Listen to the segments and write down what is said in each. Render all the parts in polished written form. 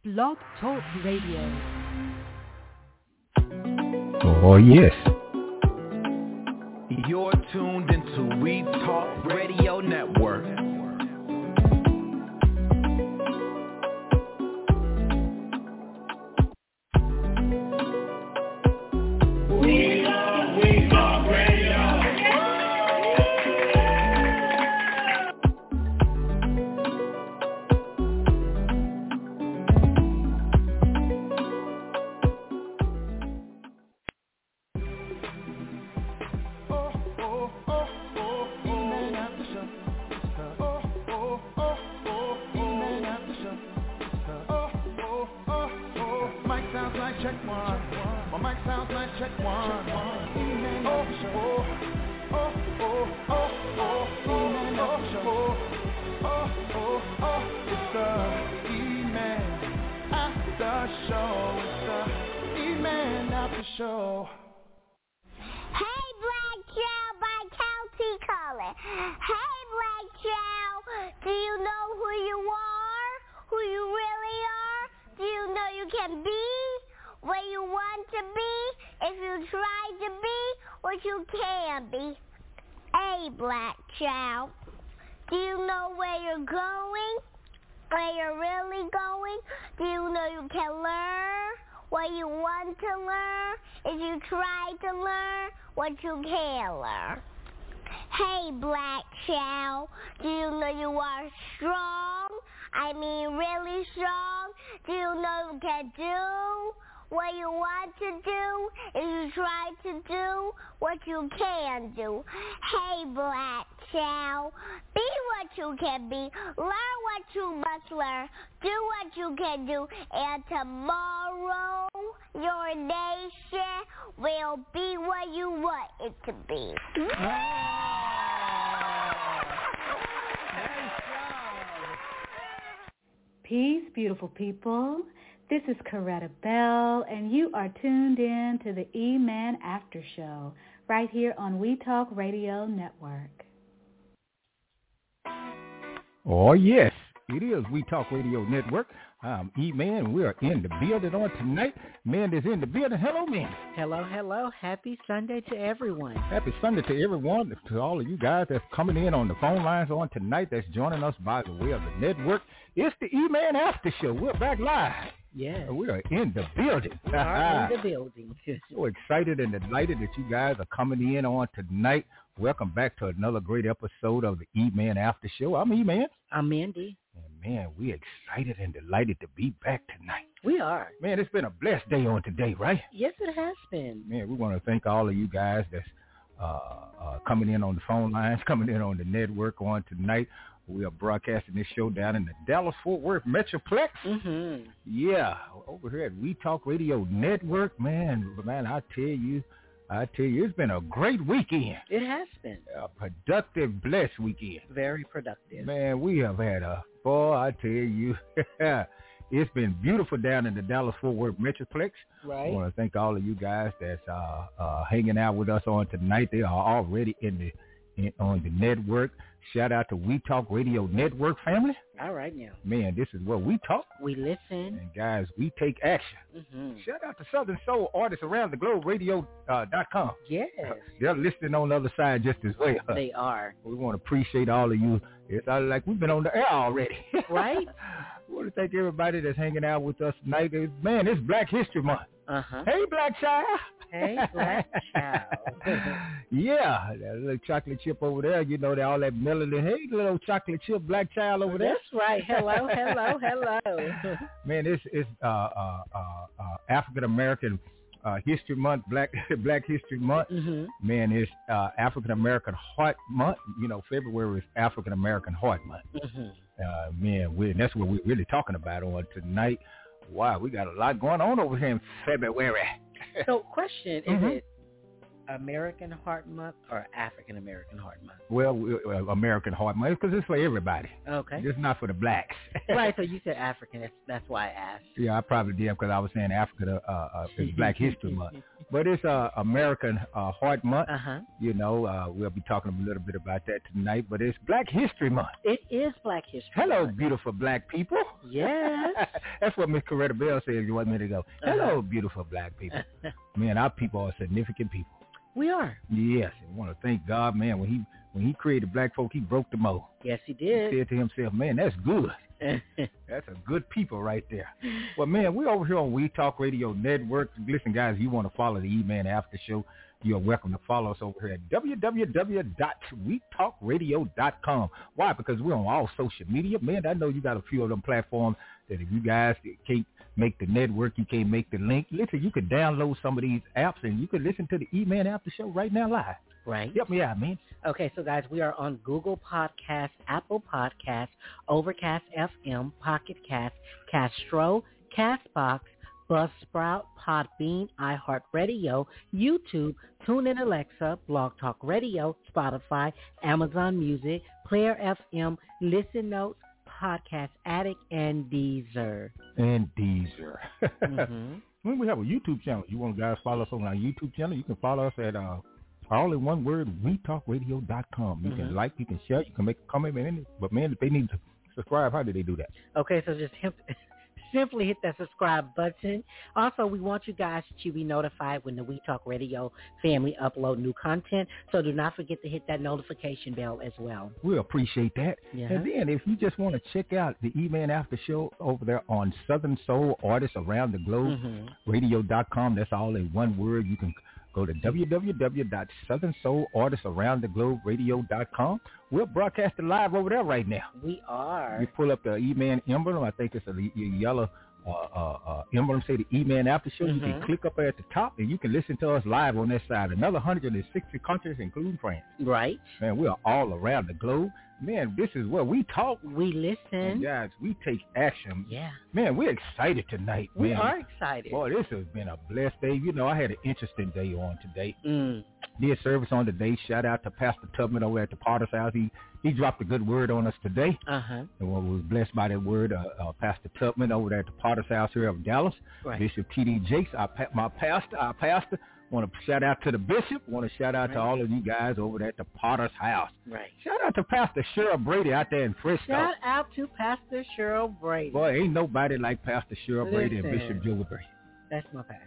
Blog Talk Radio. Oh, yes. You're tuned into We Talk Radio Network. We Talk Radio. Show. Hey, Black Child by County Color. Hey, Black Child, do you know who you are? Who you really are? Do you know you can be what you want to be if you try to be what you can be? Hey, Black Child, do you know where you're going? Where you're really going? Do you know you can learn what you want to learn if you try to learn what you can learn? Hey, Black Child, do you know you are strong? I mean really strong? Do you know you can do what you want to do if you try to do what you can do? Hey, Black Child, be what you can be, learn what you must learn, do what you can do, and tomorrow your nation will be what you want it to be. Peace, beautiful people. This is Coretta Bell, and you are tuned in to the E-Man After Show right here on We Talk Radio Network. Oh, yes. It is We Talk Radio Network. I'm E-Man. We are in the building on tonight. Man is in the building. Hello, man. Hello, hello. Happy Sunday to everyone. Happy Sunday to everyone, to all of you guys that's coming in on the phone lines on tonight, that's joining us by the way of the network. It's the E-Man After Show. We're back live. Yes. We are in the building. We are in the building. So excited and delighted that you guys are coming in on tonight. Welcome back to another great episode of the E-Man After Show. I'm E-Man. I'm Mandy. And man, we're excited and delighted to be back tonight. We are. Man, it's been a blessed day on today, right? Yes, it has been. Man, we want to thank all of you guys that's coming in on the phone lines, coming in on the network on tonight. We are broadcasting this show down in the Dallas-Fort Worth Metroplex. Mm-hmm. Yeah, over here at We Talk Radio Network. Man, I tell you, it's been a great weekend. It has been. A productive, blessed weekend. Very productive. Man, we have had I tell you, it's been beautiful down in the Dallas-Fort Worth Metroplex. Right. I want to thank all of you guys that's hanging out with us on tonight. They are already on the network. Shout out to We Talk Radio Network family. All right now. Man, this is where we talk. We listen. And guys, we take action. Mm-hmm. Shout out to Southern Soul artists around the globe, radio.com. Yes. They're listening on the other side just as well. They are. We want to appreciate all of you. It's like we've been on the air already. Right. We want to thank everybody that's hanging out with us tonight. Man, it's Black History Month. Uh-huh. Hey, Black Child. Hey, Black Child. Yeah, that little chocolate chip over there, you know, all that melanin. Hey, little chocolate chip Black Child over there. That's right. Hello, hello, hello. Man, it's African American History Month, Black History Month. Mm-hmm. Man, it's African American Heart Month. You know, February is African American Heart Month. Mm-hmm. Man, that's what we're really talking about on tonight. Wow, we got a lot going on over here in February. So, question, is Mm-hmm. it American Heart Month or African American Heart Month? Well, American Heart Month, because it's for everybody. Okay. It's not for the blacks. Right, so you said African. That's why I asked. Yeah, I probably did because I was saying Africa is Black History Month. But it's American Heart Month. Uh-huh. You know, we'll be talking a little bit about that tonight. But it's Black History Month. It is Black History Hello, Month. beautiful black people. Yes. That's what Miss Coretta Bell said a minute ago. Hello, beautiful black people. Man, our people are significant people. We are. Yes, I want to thank God, man. When he created black folk, he broke the mold. Yes, he did. He said to himself, man, that's good. That's a good people right there. Well, man, we're over here on We Talk Radio Network. Listen, guys, you want to follow the E-Man After Show, you're welcome to follow us over here at www.wetalkradio.com. Why? Because we're on all social media. Man, I know you got a few of them platforms that if you guys can't make the network, you can't make the link. Listen, you can download some of these apps and you can listen to the E-Man After Show right now live. Right. Help me out, man. Okay, so guys, we are on Google Podcasts, Apple Podcasts, Overcast FM, Pocket Cast, Castro, Castbox, Buzzsprout, Podbean, iHeartRadio, YouTube, TuneIn Alexa, Blog Talk Radio, Spotify, Amazon Music, Player FM, Listen Notes, Podcast Addict, and Deezer. Mm-hmm. When we have a YouTube channel, you want guys follow us on our YouTube channel, you can follow us at all in one word, wetalkradio.com. You can like, you can share, you can make a comment, but man, if they need to subscribe, how do they do that? Okay, so just simply hit that subscribe button. Also, we want you guys to be notified when the We Talk Radio family upload new content, so do not forget to hit that notification bell as well. We appreciate that. Yeah. And then if you just want to check out the E-Man After Show over there on Southern Soul Artists Around the Globe, radio.com, that's all in one word. You can go to www.southernsoulartistaroundtheglobe.radio.com. We're broadcasting live over there right now. We are. You pull up the E-Man emblem. I think it's a yellow emblem, say the E-Man After Show. You can click up at the top, and you can listen to us live on that side. Another 160 countries, including France. Right. Man, we are all around the globe. Man, this is where we talk. We listen. And guys, we take action. Yeah. Man, we're excited tonight. We are excited. Boy, this has been a blessed day. You know, I had an interesting day on today. Did service on today. Shout out to Pastor Tubman over at the Potter's House. He dropped a good word on us today. And we was blessed by that word. Pastor Tubman over there at the Potter's House here of Dallas. Right. Bishop T.D. Jakes, our pastor. Want to shout out to the bishop. Want to shout out to all of you guys over there at the Potter's House. Right. Shout out to Pastor Cheryl Brady out there in Frisco. Shout out to Pastor Cheryl Brady. Boy, ain't nobody like Pastor Cheryl Brady and Bishop Joey Brady. That's my pastor.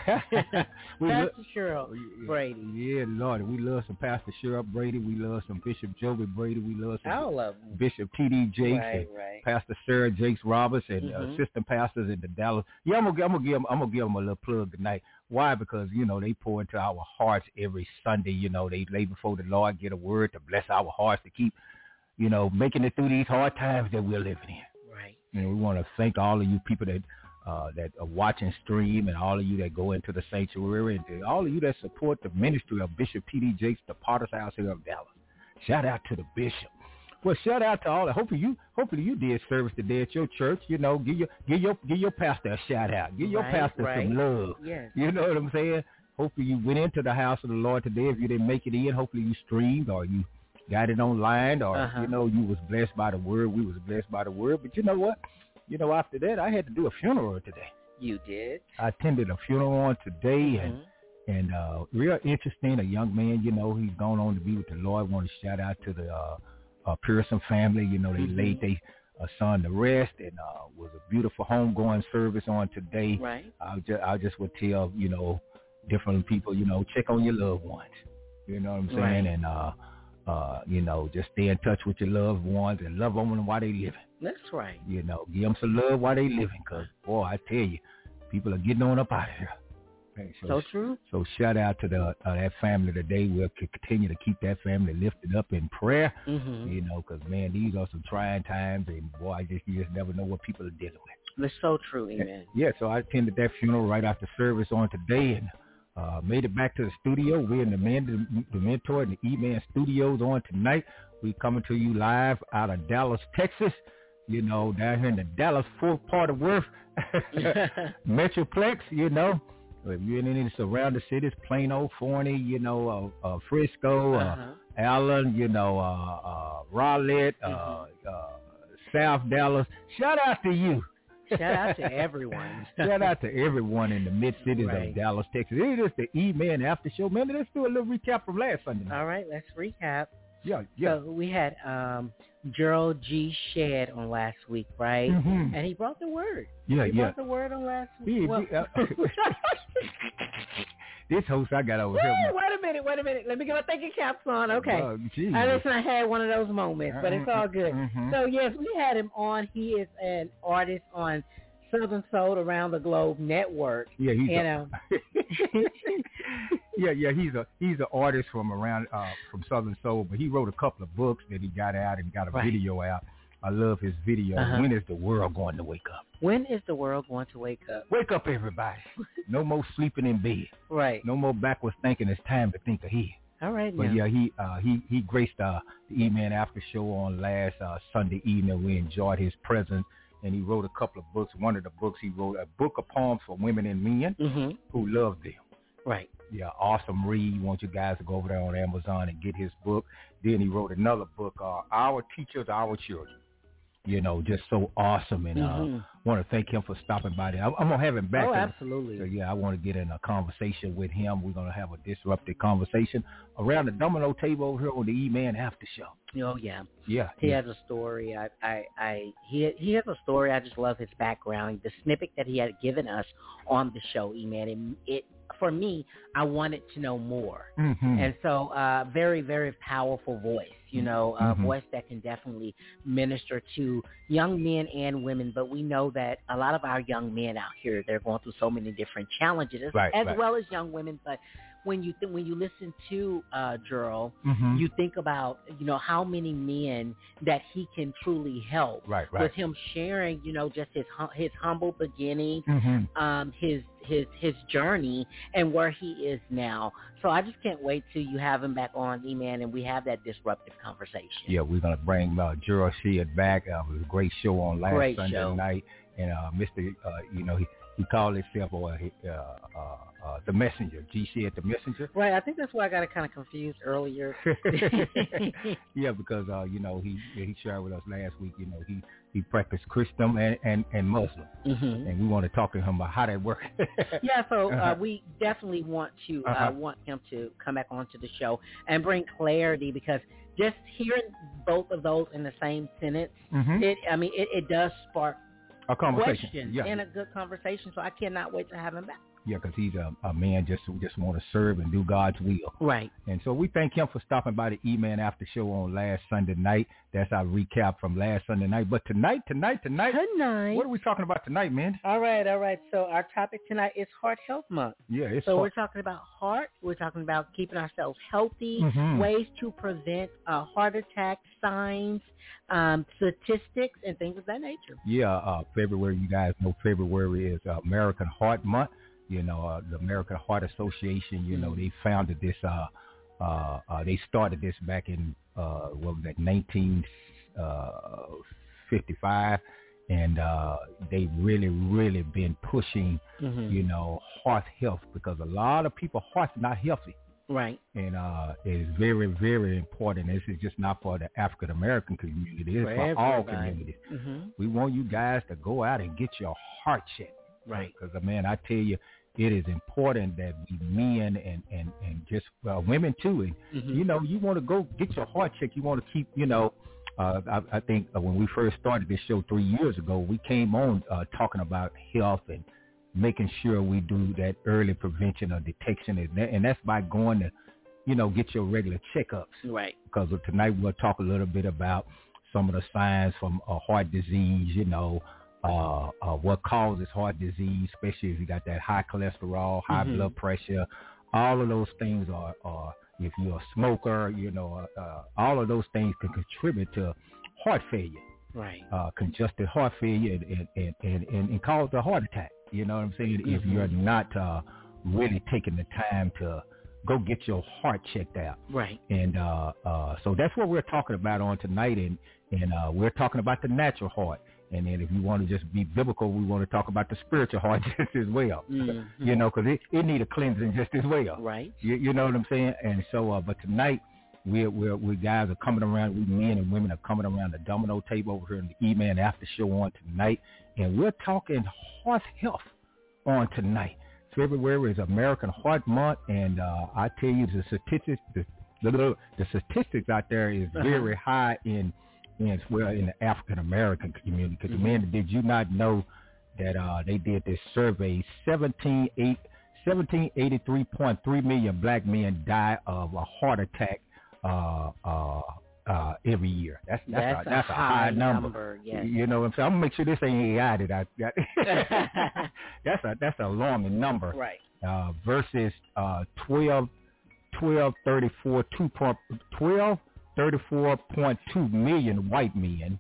Pastor Cheryl Brady. Yeah, Lord, we love some Pastor Cheryl Brady. We love some Bishop Joey Brady. We love some Bishop T.D. Jakes and Pastor Sarah Jakes Roberts and assistant pastors in the Dallas. Yeah, I'm gonna give them a little plug tonight. Why? Because they pour into our hearts every Sunday. They lay before the Lord, get a word to bless our hearts to keep, making it through these hard times that we're living in. Right. And we want to thank all of you people that watch and stream, and all of you that go into the sanctuary, and to all of you that support the ministry of Bishop T.D. Jakes, the Potter's House here of Dallas. Shout out to the bishop. Well, shout out to all. Hopefully you did service today at your church. Give your pastor a shout out. Give your pastor some love. Yes. You know what I'm saying? Hopefully you went into the house of the Lord today. If you didn't make it in, hopefully you streamed or you got it online, or you was blessed by the word. We was blessed by the word. But you know what? After that, I had to do a funeral today. You did? I attended a funeral on today, and real interesting. A young man, he's gone on to be with the Lord. I want to shout out to the Pearson family. They laid their son to rest, and was a beautiful homegoing service on today. Right. I just would tell, different people, check on your loved ones. You know what I'm saying? Right. And, just stay in touch with your loved ones and love on them while they living. That's right. Give them some love while they living, because, boy, I tell you, people are getting on up out of here. Okay, so true. So shout out to that family today. We'll continue to keep that family lifted up in prayer, because, man, these are some trying times, and, boy, you just never know what people are dealing with. It's so true, amen. Yeah, so I attended that funeral right after service on today, and made it back to the studio. We're in the Mentor and the E-Man studios on tonight. We coming to you live out of Dallas, Texas. Down here in the Dallas Fort Worth Metroplex. If you're in any surrounding cities, Plano, Forney, Frisco, Allen, Rowlett, South Dallas. Shout out to you. Shout out to everyone. Shout out to everyone in the mid-cities of Dallas, Texas. It is the E-Man After Show. Man, let's do a little recap from last Sunday night. All right, let's recap. Yeah. So we had Gerald G. Shed on last week, right? Mm-hmm. And he brought the word. Yeah, he brought the word on last week. This host I got over here. Wait a minute. Let me get my thinking caps on. Okay. I had one of those moments, but it's all good. Mm-hmm. So, yes, we had him on. He is an artist on Southern Soul Around the Globe Network. Yeah, he's he's an artist from Southern Soul, but he wrote a couple of books that he got out and got a video out. I love his video. When is the world going to wake up? When is the world going to wake up? Wake up, everybody. No more sleeping in bed. Right. No more backwards thinking. It's time to think ahead. All right. But yeah, he graced the E-Man After Show on last Sunday evening. We enjoyed his presence, and he wrote a couple of books. One of the books he wrote, a book of poems for women and men who love them. Right. Yeah, awesome read. I want you guys to go over there on Amazon and get his book. Then he wrote another book, Our Teachers, Our Children. You know, just so awesome, and want to thank him for stopping by there. I'm going to have him back. Oh, absolutely. So, yeah, I want to get in a conversation with him. We're going to have a disruptive conversation around the domino table over here on the E-Man After Show. Oh, yeah. Yeah. He has a story. He has a story. I just love his background. The snippet that he had given us on the show, E-Man, it for me, I wanted to know more. And so very, very powerful voice, you know, a voice that can definitely minister to young men and women. But we know that a lot of our young men out here, they're going through so many different challenges, as well as young women. But when you listen to Gerald, you think about, you know, how many men that he can truly help. Right. With him sharing, you know, just his humble beginning, his journey, and where he is now. So I just can't wait till you have him back on, E-Man, and we have that disruptive conversation. Yeah, we're going to bring Gerald Shed back. It was a great show on last Sunday night. And Mr., you know, he called himself the Messenger. G Shed the Messenger. Right. I think that's why I got it kind of confused earlier. Yeah, because you know, he shared with us last week. You know, he practiced Christian and Muslim, and we want to talk to him about how that works. Yeah. So we definitely want him to come back onto the show and bring clarity, because just hearing both of those in the same sentence, it does spark a conversation, and a good conversation. So I cannot wait to have him back. Yeah, because he's a man just want to serve and do God's will. Right. And so we thank him for stopping by the E-Man After Show on last Sunday night. That's our recap from last Sunday night. But tonight, what are we talking about tonight, man? All right. So our topic tonight is Heart Health Month. Yeah, we're talking about heart. We're talking about keeping ourselves healthy, ways to prevent heart attack, signs, statistics, and things of that nature. Yeah, February, you guys know February is American Heart Month. You know, the American Heart Association, you know, they founded this, they started this back in, 1955. And they've really been pushing, you know, heart health, because a lot of people's hearts are not healthy. Right. And it's very, very important. This is just not for the African American community. It's for all communities. We want you guys to go out and get your heart checked. Right. Because, man, I tell you, it is important that we men and just women too. And, you know, you want to go get your heart checked. You want to keep, you know, I think when we first started this show 3 years ago, we came on talking about health and making sure we do that early prevention or detection. And that's by going to, you know, get your regular checkups. Right. Because tonight we'll talk a little bit about some of the signs from heart disease, you know, what causes heart disease, especially if you got that high cholesterol, high blood pressure. All of those things are if you're a smoker, you know, all of those things can contribute to heart failure. Right. Congestive heart failure and cause a heart attack. You know what I'm saying? If you're not really taking the time to go get your heart checked out. Right. And so that's what we're talking about on tonight, and we're talking about the natural heart. And then if you want to just be biblical, we want to talk about the spiritual heart just as well. You know, because it need a cleansing just as well. Right. You know what I'm saying? And so, but tonight, we guys are coming around, we men and women are coming around the domino table over here in the E-Man After Show on tonight. And we're talking heart health on tonight. February is American Heart Month. And I tell you, the the statistics out there is very high in the African American community. Because man, did you not know that they did this survey? 1783.3 million black men die of a heart attack every year. That's a high number. Yes. You know what I'm saying? I'm gonna make sure this ain't AI that I got. That's a alarming number. Right. Versus 1234.2 million white men,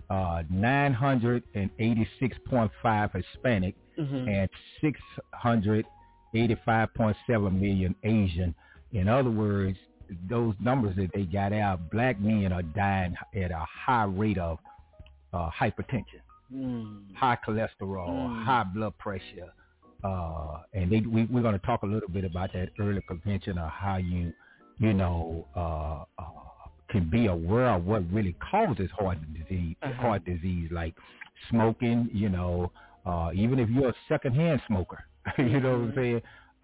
986.5 Hispanic, and 685.7 million Asian. In other words, those numbers that they got out, black men are dying at a high rate of hypertension, high cholesterol, high blood pressure. And we're going to talk a little bit about that early prevention of how you can be aware of what really causes heart disease, like smoking, even if you're a secondhand smoker, you know what I'm saying?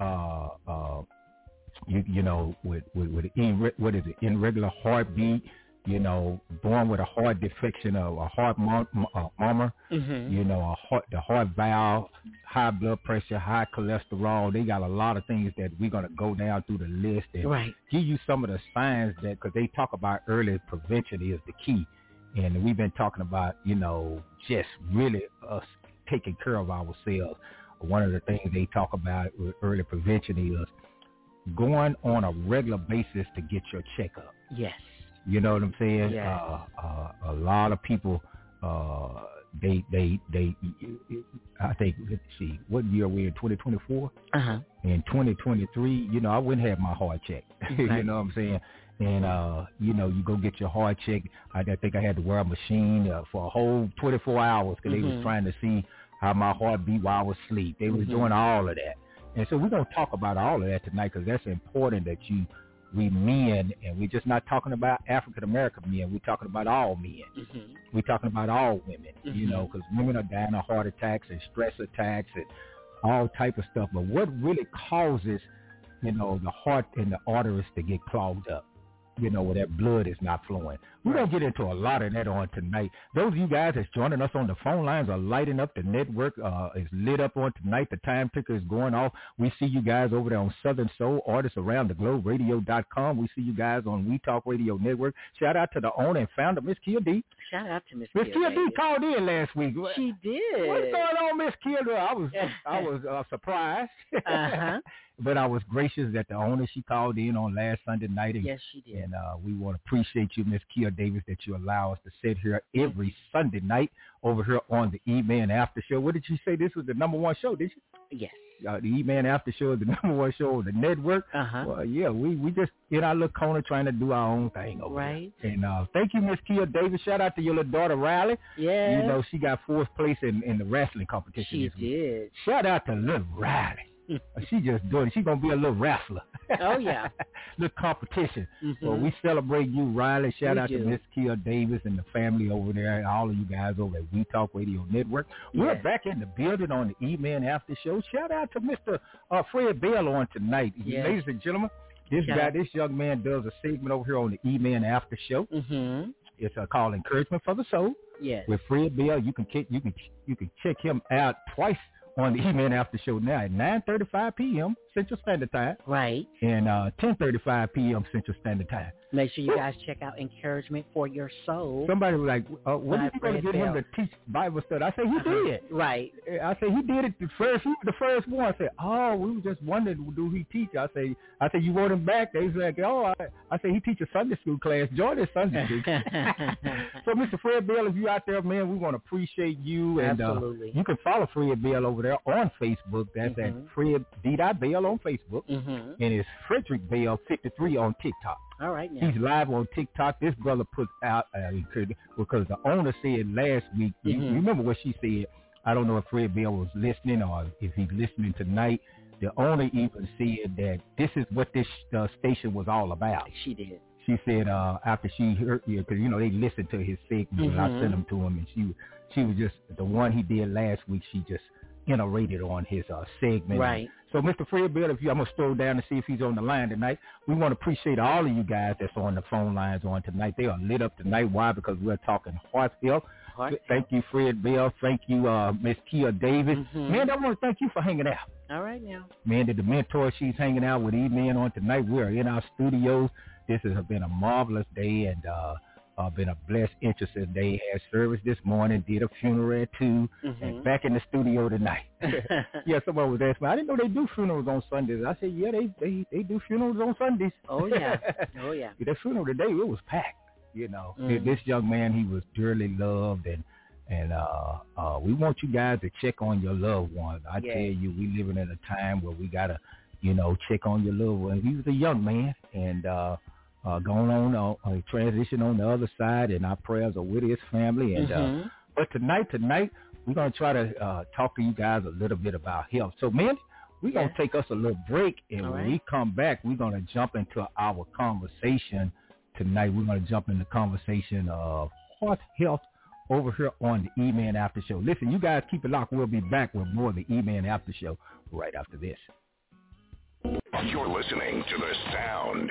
With irregular heartbeat, born with a heart defection of a heart murmur, the heart valve, high blood pressure, high cholesterol. They got a lot of things that we're going to go down through the list and give you some of the signs that, because they talk about early prevention is the key. And we've been talking about, just really us taking care of ourselves. One of the things they talk about with early prevention is going on a regular basis to get your checkup. Yes. You know what I'm saying? Yes. A lot of people, they I think, let's see, what year are we in, 2024? In 2023, I wouldn't have my heart checked. You know what I'm saying? And, you go get your heart checked. I think I had to wear a machine for a whole 24 hours because they was trying to see how my heart beat while I was asleep. They was doing all of that. And so we're going to talk about all of that tonight because that's important that we men, and we're just not talking about African-American men. We're talking about all men. We're talking about all women, because women are dying of heart attacks and stress attacks and all type of stuff. But what really causes, the heart and the arteries to get clogged up, where that blood is not flowing? We're going to get into a lot of that on tonight. Those of you guys that's joining us on the phone lines are lighting up. The network is lit up on tonight. The time ticker is going off. We see you guys over there on Southern Soul Artists Around the Globe Radio.com. We see you guys on We Talk Radio Network. Shout out to the owner and founder, Miss Kia D. Shout out to Miss Kia D called in last week. She did. What's going on, Miss Kia? I was surprised. But I was gracious that the owner, she called in on last Sunday night. Yes, she did. And we want to appreciate you, Miss Kia Davis, that you allow us to sit here every Sunday night over here on the E-Man After Show. What did you say? This was the number one show, did you? Yes. The E-Man After Show is the number one show on the network. Well, yeah, we just in our little corner trying to do our own thing over there. And thank you, Miss Kia Davis. Shout out to your little daughter, Riley. Yeah. She got 4th place in the wrestling competition She this week. did. Shout out to little Riley. She just doing it. She's going to be a little wrestler. Oh, yeah. Little competition. Well, we celebrate you, Riley. Shout out to Miss Kia Davis and the family over there, and all of you guys over at We Talk Radio Network. We're back in the building on the E-Man After Show. Shout out to Mr. Fred Bell on tonight. Yes. Ladies and gentlemen, this young man does a segment over here on the E-Man After Show. It's called Encouragement for the Soul. Yes. With Fred Bell. You can check him out twice on the E-Man After Show now at 9:35 p.m. Central Standard Time. Right. And 10:35 p.m. Central Standard Time. Make sure you guys check out Encouragement for Your Soul. Somebody was like, when are you going to get him to teach Bible study? I said, he did. Right. I said, he did it the first one. I said, we were just wondering, do he teach? I said, you want him back? They was like, I said, he teaches Sunday school class. Join his Sunday school. So, Mr. Fred Bell, if you out there, man, we want to appreciate you. And Absolutely. You can follow Fred Bell over there on Facebook. That's at Fred D. Bell on Facebook. And it's Frederick Bell 53 on TikTok. All right, now. He's live on TikTok. This brother put out, because the owner said last week, you remember what she said? I don't know if Fred Bell was listening or if he's listening tonight. The owner even said that this is what this station was all about. She did. She said after she heard, because, they listened to his segment, and I sent them to him, and she was just, the one he did last week, she just iterated on his segment. Right. So, Mr. Fred Bell, I'm going to scroll down to see if he's on the line tonight. We want to appreciate all of you guys that's on the phone lines on tonight. They are lit up tonight. Why? Because we're talking heart health. Thank you, Fred Bell. Thank you, Miss Kia Davis. Man, I want to thank you for hanging out. All right, now. Man, the mentor, she's hanging out with E-Man on tonight. We are in our studios. This has been a marvelous day and been a blessed, interesting day. Had service this morning, did a funeral at 2, and back in the studio tonight. Yeah, somebody was asking me, I didn't know they do funerals on Sundays. I said, yeah, they do funerals on Sundays. Oh, yeah. Oh, yeah. That funeral today, it was packed. You know, this young man, he was dearly loved, and we want you guys to check on your loved ones. I tell you, we living in a time where we gotta, check on your loved ones. He was a young man, and going on a transition on the other side, and our prayers are with his family. And but tonight we're gonna try to talk to you guys a little bit about health. So, man, we're gonna take us a little break, and when we come back, we're gonna jump into our conversation. Tonight, we're going to jump in the conversation of heart health over here on the E-Man After Show. Listen, you guys keep it locked. We'll be back with more of the E-Man After Show right after this. You're listening to The Sound.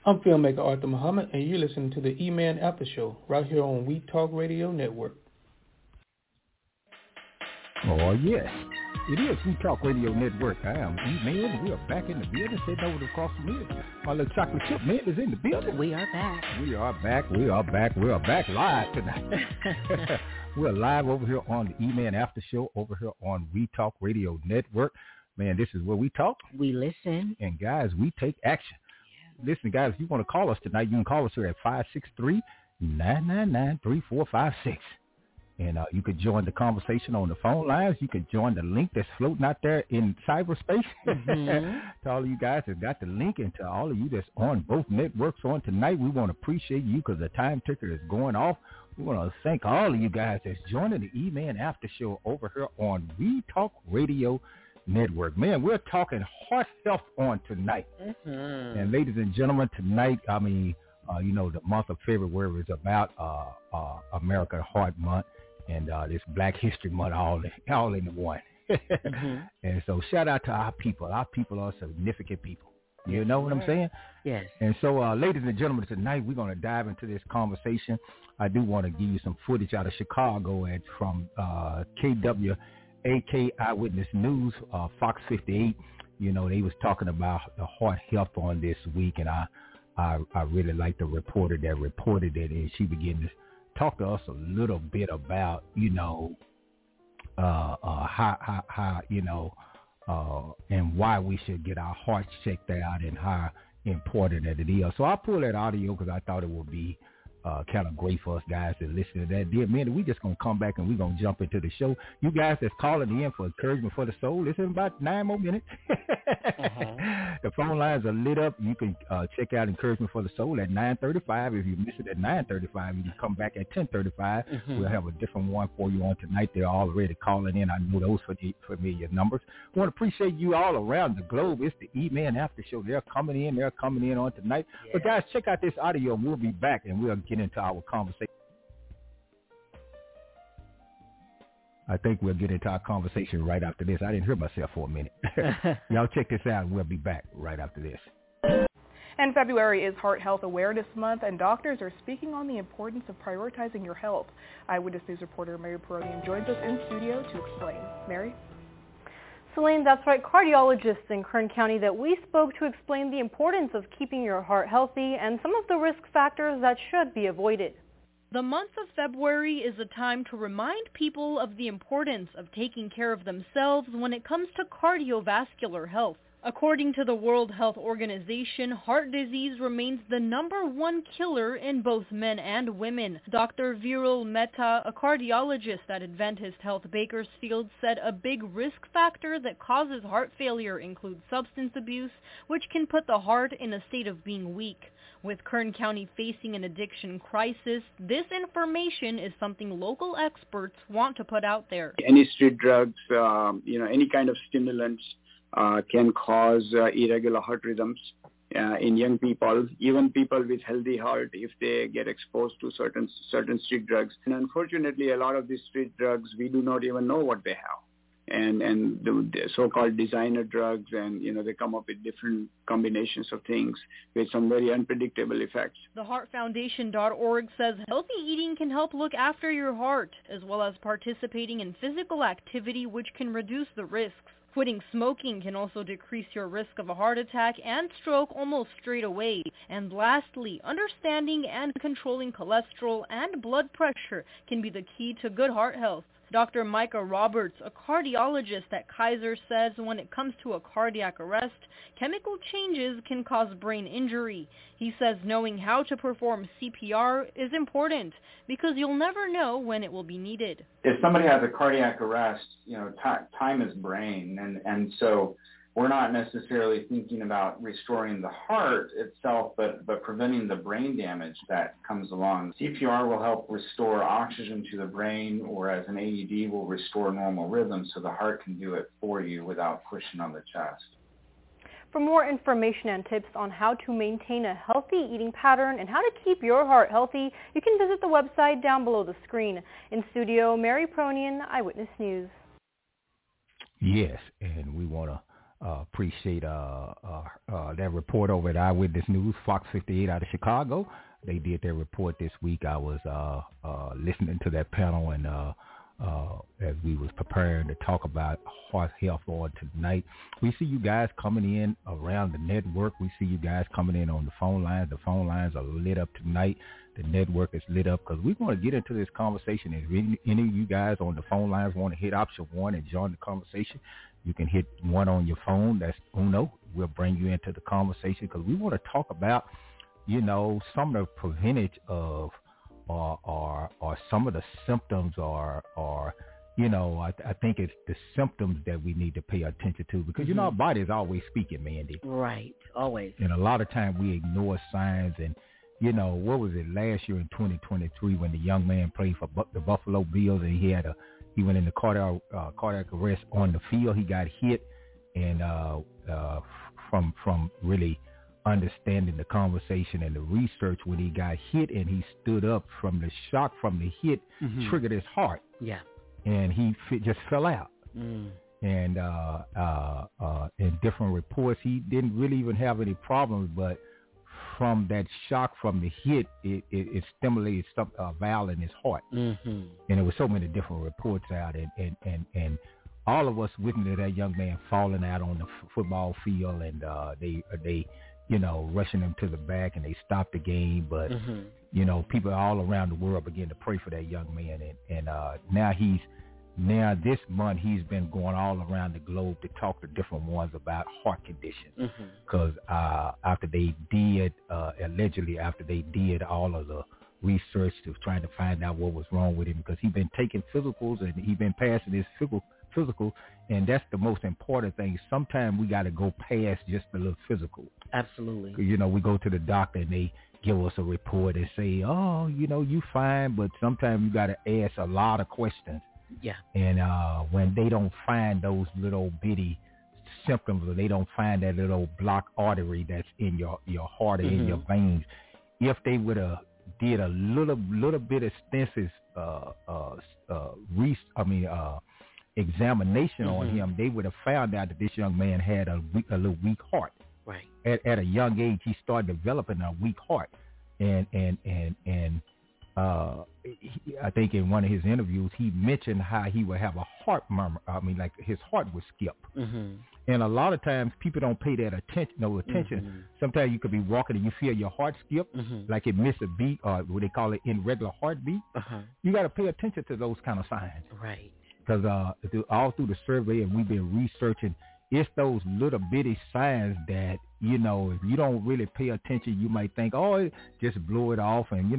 I'm filmmaker Arthur Muhammad, and you're listening to the E-Man After Show right here on We Talk Radio Network. Oh, yes. It is We Talk Radio Network. I am E-Man. We are back in the building, sitting over across the middle. Our little chocolate chip man is in the building. We are back. We are back. We are back. We are back live tonight. We're live over here on the E-Man After Show over here on We Talk Radio Network. Man, this is where we talk. We listen. And, guys, we take action. Yeah. Listen, guys, if you want to call us tonight, you can call us here at 563-999-3456. And you could join the conversation on the phone lines. You could join the link that's floating out there in cyberspace. To all of you guys that got the link, and to all of you that's on both networks on tonight, we want to appreciate you because the time ticker is going off. We want to thank all of you guys that's joining the E-Man After Show over here on We Talk Radio Network. Man, we're talking heart health on tonight. And ladies and gentlemen, tonight, you know, the month of February is about America Heart Month. And this Black History Month all in one. And so shout out to our people. Our people are significant people. You know what I'm saying? Yes. And so, ladies and gentlemen, tonight we're going to dive into this conversation. I do want to give you some footage out of Chicago from KWAK Eyewitness News, Fox 58. You know, they was talking about the heart health on this week, and I really like the reporter that reported it, and she began to talk to us a little bit about, you know, how you know, and why we should get our hearts checked out and how important that it is. So I pulled that audio because I thought it would be kind of great for us guys to listen to that. Dear man, we just going to come back and we're going to jump into the show. You guys that's calling in for encouragement for the soul, listen about 9 more minutes. The phone lines are lit up. You can check out Encouragement for the Soul at 9:35. If you miss it at 9:35, you can come back at 10:35. We'll have a different one for you on tonight. They're already calling in. I know those familiar numbers. I want to appreciate you all around the globe. It's the E-Man After Show. They're coming in on tonight. Yeah. But guys, check out this audio. We'll be back and we'll get into our conversation. I think we'll get into our conversation right after this. I didn't hear myself for a minute. Y'all check this out, and we'll be back right after this. And February is Heart Health Awareness Month, and doctors are speaking on the importance of prioritizing your health. Eyewitness News reporter Mary Peronian joins us in studio to explain. Mary? Celine, that's right. Cardiologists in Kern County that we spoke to explain the importance of keeping your heart healthy and some of the risk factors that should be avoided. The month of February is a time to remind people of the importance of taking care of themselves when it comes to cardiovascular health. According to the World Health Organization, heart disease remains the #1 killer in both men and women. Dr. Viral Mehta, a cardiologist at Adventist Health Bakersfield, said a big risk factor that causes heart failure includes substance abuse, which can put the heart in a state of being weak. With Kern County facing an addiction crisis, this information is something local experts want to put out there. Any street drugs, any kind of stimulants can cause irregular heart rhythms in young people, even people with healthy heart, if they get exposed to certain street drugs. And unfortunately, a lot of these street drugs, we do not even know what they have. And the so-called designer drugs, and they come up with different combinations of things with some very unpredictable effects. TheHeartFoundation.org says healthy eating can help look after your heart, as well as participating in physical activity, which can reduce the risks. Quitting smoking can also decrease your risk of a heart attack and stroke almost straight away. And lastly, understanding and controlling cholesterol and blood pressure can be the key to good heart health. Dr. Micah Roberts, a cardiologist at Kaiser, says when it comes to a cardiac arrest, chemical changes can cause brain injury. He says knowing how to perform CPR is important because you'll never know when it will be needed. If somebody has a cardiac arrest, time is brain, and so we're not necessarily thinking about restoring the heart itself, but preventing the brain damage that comes along. CPR will help restore oxygen to the brain, whereas an AED will restore normal rhythm so the heart can do it for you without pushing on the chest. For more information and tips on how to maintain a healthy eating pattern and how to keep your heart healthy, you can visit the website down below the screen. In studio, Mary Peronian, Eyewitness News. Yes, and we want to appreciate that report over at Eyewitness News, Fox 58 out of Chicago. They did their report this week. I was listening to that panel and as we was preparing to talk about heart health on tonight. We see you guys coming in around the network. We see you guys coming in on the phone lines. The phone lines are lit up tonight. The network is lit up because we want to get into this conversation. If any of you guys on the phone lines want to hit option 1 and join the conversation, you can hit 1 on your phone. That's Uno. We'll bring you into the conversation because we want to talk about, some of the preventage of or some of the symptoms are I think it's the symptoms that we need to pay attention to because, our body is always speaking, Mandy. Right, always. And a lot of time we ignore signs and, what was it last year in 2023 when the young man played for the Buffalo Bills and he went into cardiac arrest on the field. He got hit and from really understanding the conversation and the research when he got hit and he stood up from the shock from the hit triggered his heart. Yeah. And he just fell out. And in different reports, he didn't really even have any problems, but from that shock from the hit, it stimulated a valve in his heart. And there were so many different reports out, and all of us witnessed that young man falling out on the football field, and they rushing him to the back, and they stopped the game. But people all around the world began to pray for that young man, and now this month he's been going all around the globe to talk to different ones about heart conditions. Because after they did all of the research to trying to find out what was wrong with him, because he's been taking physicals and he's been passing his physical, and that's the most important thing. Sometimes we got to go past just the little physical. Absolutely. We go to the doctor and they give us a report and say, oh, you fine, but sometimes you got to ask a lot of questions. Yeah. And when they don't find those little bitty symptoms, or they don't find that little blocked artery that's in your heart or in your veins, if they would have did a little bit extensive examination on him, they would have found out that this young man had a little weak heart. Right. At a young age, he started developing a weak heart, and I think in one of his interviews, he mentioned how he would have a heart murmur. Like his heart would skip. And a lot of times people don't pay that attention. Sometimes you could be walking and you feel your heart skip, like it missed a beat, or what they call it irregular heartbeat. You got to pay attention to those kind of signs. Right. Because all through the survey, and we've been researching, it's those little bitty signs that, if you don't really pay attention, you might think, oh, just blow it off. And,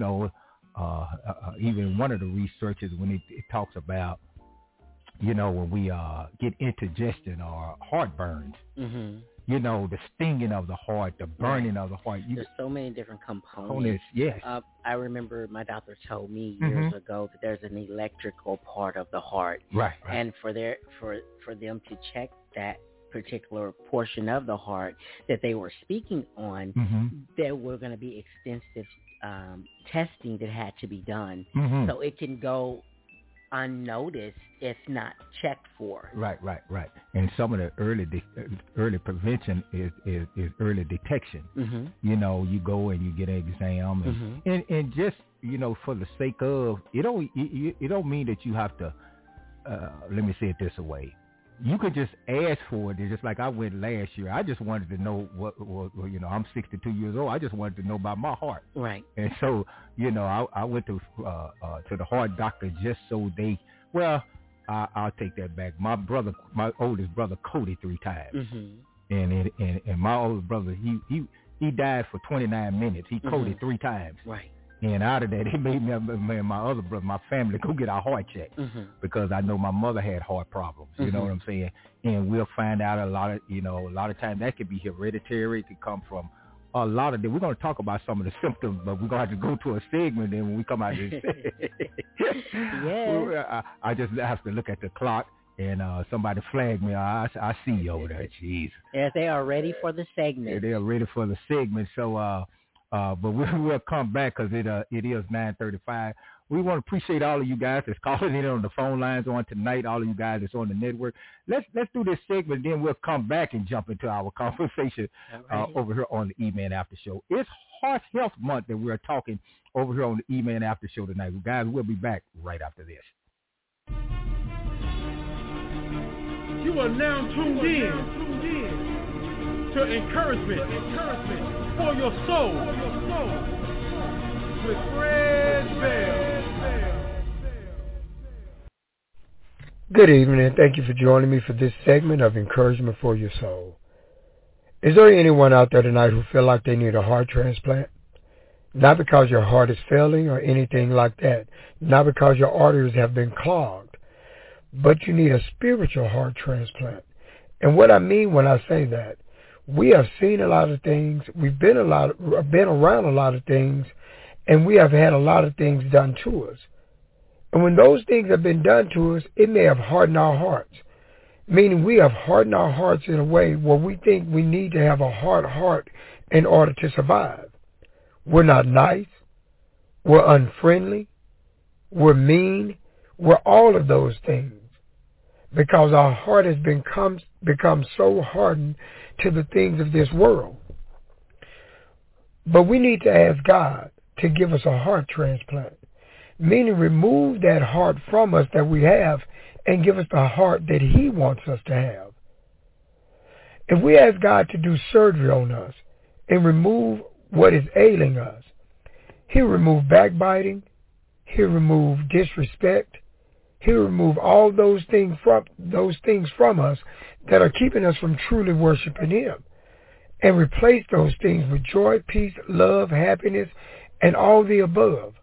even one of the researchers, when it talks about, when we get indigestion or heartburns, the stinging of the heart, the burning of the heart. There's so many different components. Yes. I remember my doctor told me years ago that there's an electrical part of the heart. Right. And for them to check that particular portion of the heart that they were speaking on, there were going to be extensive testing that had to be done. So it can go unnoticed if not checked for. Right. And some of the early prevention is early detection. You go and you get an exam, and just for the sake of it don't mean that you have to. Let me say it this way. You could just ask for it. It's just like I went last year. I just wanted to know what I'm 62 years old. I just wanted to know about my heart. Right. And so, I went to the heart doctor just so I'll take that back. My oldest brother, coded 3 times. And my oldest brother, he died for 29 minutes. He coded 3 times. Right. And out of that, it made me and my other brother, my family, go get our heart checked because I know my mother had heart problems. You know what I'm saying? And we'll find out a lot of times that could be hereditary. It could come from a lot of. We're going to talk about some of the symptoms, but we're going to have to go to a segment. Then when we come out of this, I just have to look at the clock. And somebody flagged me. I see you over there. Jeez. Yes, they are ready for the segment. They are ready for the segment. So. But we'll come back because it is 9:35. We want to appreciate all of you guys that's calling in on the phone lines on tonight, all of you guys that's on the network. Let's do this segment, then we'll come back and jump into our conversation over here on the E-Man After Show. It's Heart Health Month that we're talking over here on the E-Man After Show tonight. Well, guys, we'll be back right after this. You are now tuned in to encouragement for your soul with Fred Bell. Good evening, and thank you for joining me for this segment of Encouragement for Your Soul. Is there anyone out there tonight who feel like they need a heart transplant? Not because your heart is failing or anything like that, not because your arteries have been clogged, but you need a spiritual heart transplant. And what I mean when I say that, we have seen a lot of things, we've been around a lot of things, and we have had a lot of things done to us. And when those things have been done to us, it may have hardened our hearts, meaning we have hardened our hearts in a way where we think we need to have a hard heart in order to survive. We're not nice, we're unfriendly, we're mean, we're all of those things because our heart has become so hardened to the things of this world. But we need to ask God to give us a heart transplant, meaning remove that heart from us that we have and give us the heart that He wants us to have. If we ask God to do surgery on us and remove what is ailing us, He'll remove backbiting, He'll remove disrespect, He'll remove all those things from us that are keeping us from truly worshiping Him, and replace those things with joy, peace, love, happiness, and all the above.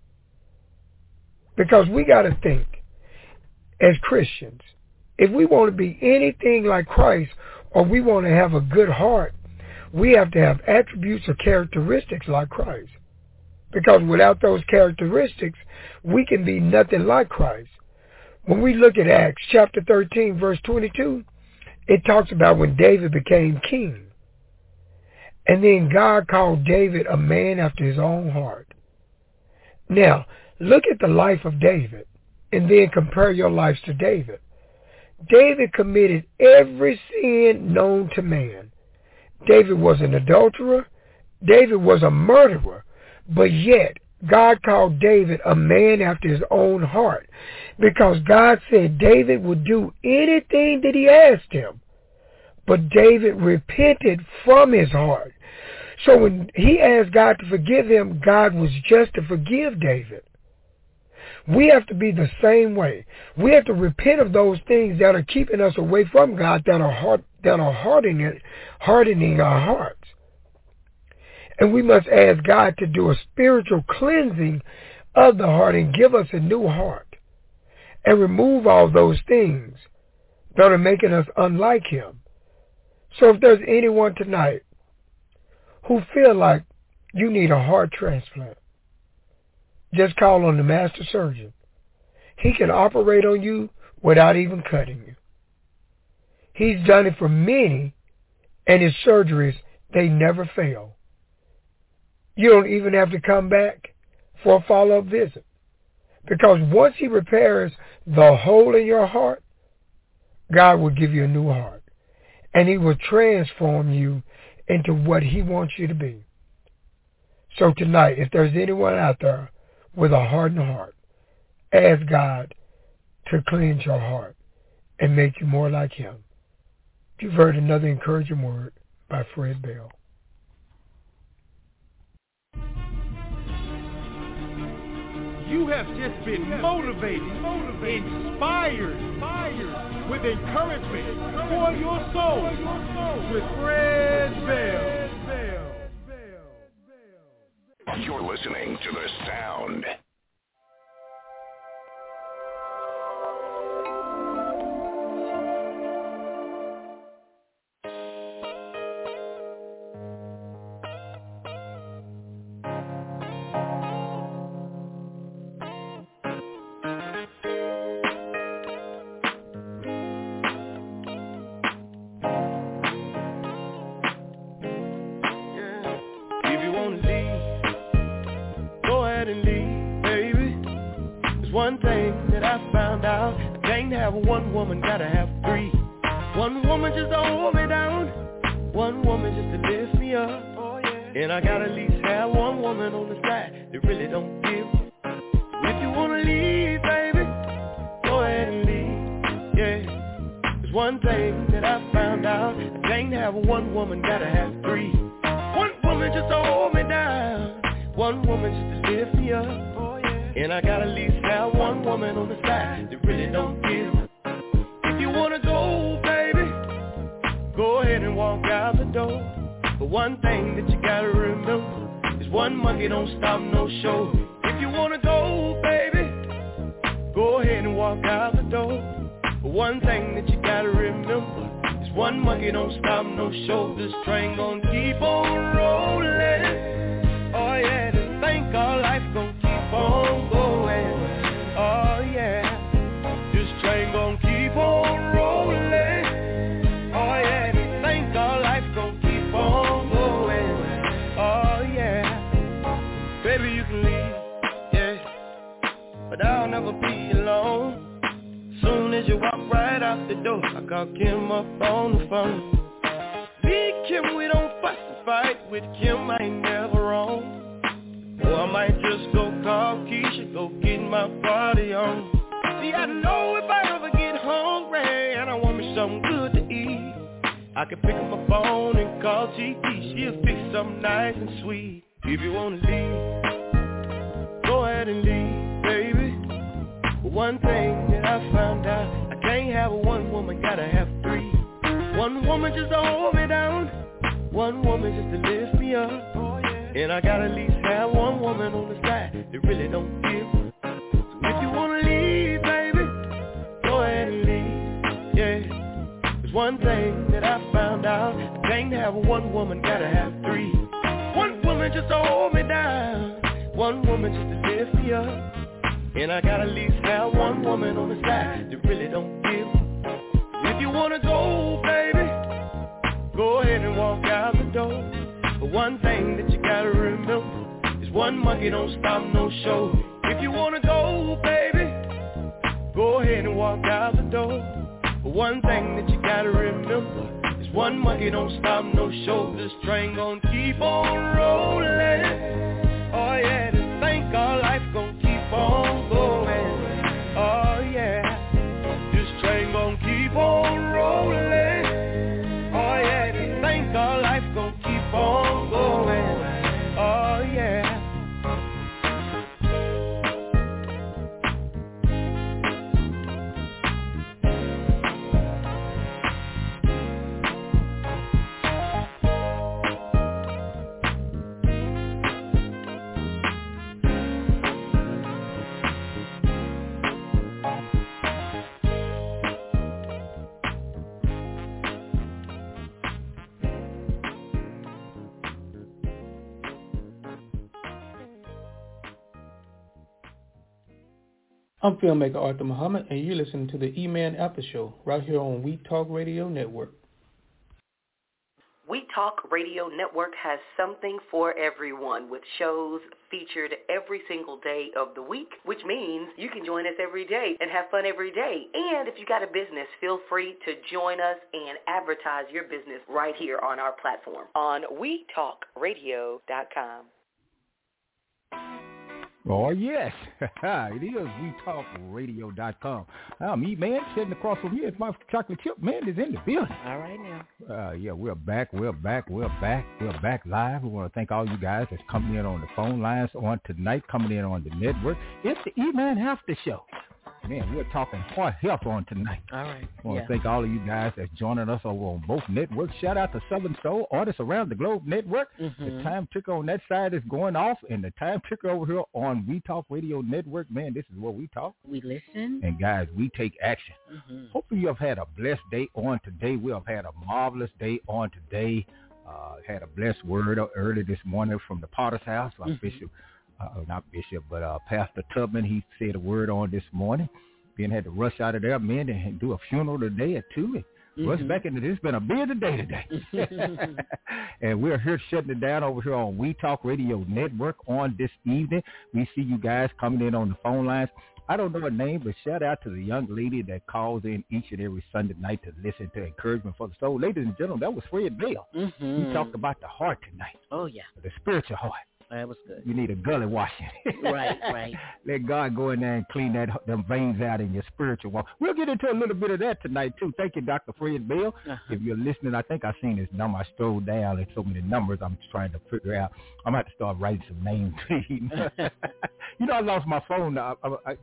Because we got to think, as Christians, if we want to be anything like Christ, or we want to have a good heart, we have to have attributes or characteristics like Christ. Because without those characteristics, we can be nothing like Christ. When we look at Acts chapter 13, verse 22, it talks about when David became king. And then God called David a man after His own heart. Now, look at the life of David, and then compare your lives to David. David committed every sin known to man. David was an adulterer. David was a murderer. But yet, God called David a man after His own heart, because God said David would do anything that He asked him. But David repented from his heart. So when he asked God to forgive him, God was just to forgive David. We have to be the same way. We have to repent of those things that are keeping us away from God, that are hardening our hearts. And we must ask God to do a spiritual cleansing of the heart and give us a new heart and remove all those things that are making us unlike Him. So if there's anyone tonight who feel like you need a heart transplant, just call on the master surgeon. He can operate on you without even cutting you. He's done it for many, and His surgeries, they never fail. You don't even have to come back for a follow-up visit. Because once He repairs the hole in your heart, God will give you a new heart. And He will transform you into what He wants you to be. So tonight, if there's anyone out there with a hardened heart, ask God to cleanse your heart and make you more like Him. You've heard another encouraging word by Fred Bell. You have just been motivated, inspired with encouragement for your soul with Fred Bell. You're listening to The Sound. There's one thing that I found out. I can't have one woman, gotta have three. One woman just to hold me down. One woman just to lift me up. And I gotta at least have one woman on the side that really don't give. If you wanna leave, baby, go ahead and leave, yeah. There's one thing that I found out. I can't have one woman, gotta have three. One woman just to hold me down. One woman just to lift me up. And I gotta at least have one woman on the side that really don't give. If you wanna go, baby, go ahead and walk out the door. But one thing that you gotta remember is one monkey don't stop no show. If you wanna go, baby, go ahead and walk out the door. But one thing that you gotta remember is one monkey don't stop no show. This train gon' keep on rolling. Oh yeah, this thing called life gon' keep on going. Oh yeah, this train gon' keep on rolling. Oh yeah, this thing called life gon' keep on going. Oh yeah, baby you can leave, yeah, but I'll never be alone. Soon as you walk right out the door, I call Kim up on the phone. Me and Kim, we don't fuss and fight. With Kim, I ain't never wrong. Or I might just go call Keisha, go get my party on. See, I know if I ever get hungry and I want me something good to eat, I can pick up my phone and call GT. She'll fix something nice and sweet. If you wanna leave, go ahead and leave, baby. But one thing that I found out, I can't have one woman, gotta have three. One woman just to hold me down. One woman just to lift me up. And I gotta at least have one woman on the side that really don't give. So if you wanna leave, baby, go ahead and leave, yeah. There's one thing that I found out. I can't have one woman, gotta have three. One woman just to hold me down. One woman just to lift me up. And I gotta at least have one woman on the side that really don't give. If you wanna go, baby, go ahead and walk out the door. But one thing that you gotta remember is one monkey don't stop no show. If you wanna go, baby, go ahead and walk out the door. But one thing that you gotta remember is one monkey don't stop no show. This train gon' keep on rolling. Oh yeah, this thing called life gon' keep on going. Oh yeah, this train gon' keep on rolling. Oh yeah, this thing called life gon' keep on going. Oh yeah. I'm filmmaker Arthur Muhammad, and you're listening to the E-Man After Show right here on We Talk Radio Network. We Talk Radio Network has something for everyone with shows featured every single day of the week, which means you can join us every day and have fun every day. And if you got a business, feel free to join us and advertise your business right here on our platform on WeTalkRadio.com. Oh, yes. It is WeTalkRadio.com. I'm E-Man. Sitting across from here is my chocolate chip man is in the building. All right now. Yeah, we're back live. We want to thank all you guys that's coming in on the phone lines on tonight, coming in on the network. It's the E-Man After Show. Man, we're talking heart health on tonight. All right. I want to thank all of you guys that's joining us over on both networks. Shout out to Southern Soul Artists Around the Globe Network. Mm-hmm. The time ticker on that side is going off, and the time ticker over here on We Talk Radio Network, man, this is where we talk. We listen. And guys, we take action. Mm-hmm. Hopefully you have had a blessed day on today. We have had a marvelous day on today. Had a blessed word early this morning from the Potter's House. Pastor Tubman, he said a word on this morning. Ben had to rush out of there, man, and do a funeral today at 2. Rush back into this. It's been a busy day today. And we're here shutting it down over here on We Talk Radio Network on this evening. We see you guys coming in on the phone lines. I don't know her name, but shout out to the young lady that calls in each and every Sunday night to listen to Encouragement for the Soul. Ladies and gentlemen, that was Fred Bell. He talked about the heart tonight. Oh, yeah. The spiritual heart. That was good. You need a gully washing. Right. Let God go in there and clean them veins out in your spiritual walk. We'll get into a little bit of that tonight, too. Thank you, Dr. Fred Bell. If you're listening, I think I've seen his number. I scrolled down and so many numbers I'm trying to figure out. I'm going to have to start writing some names. You know, I lost my phone. I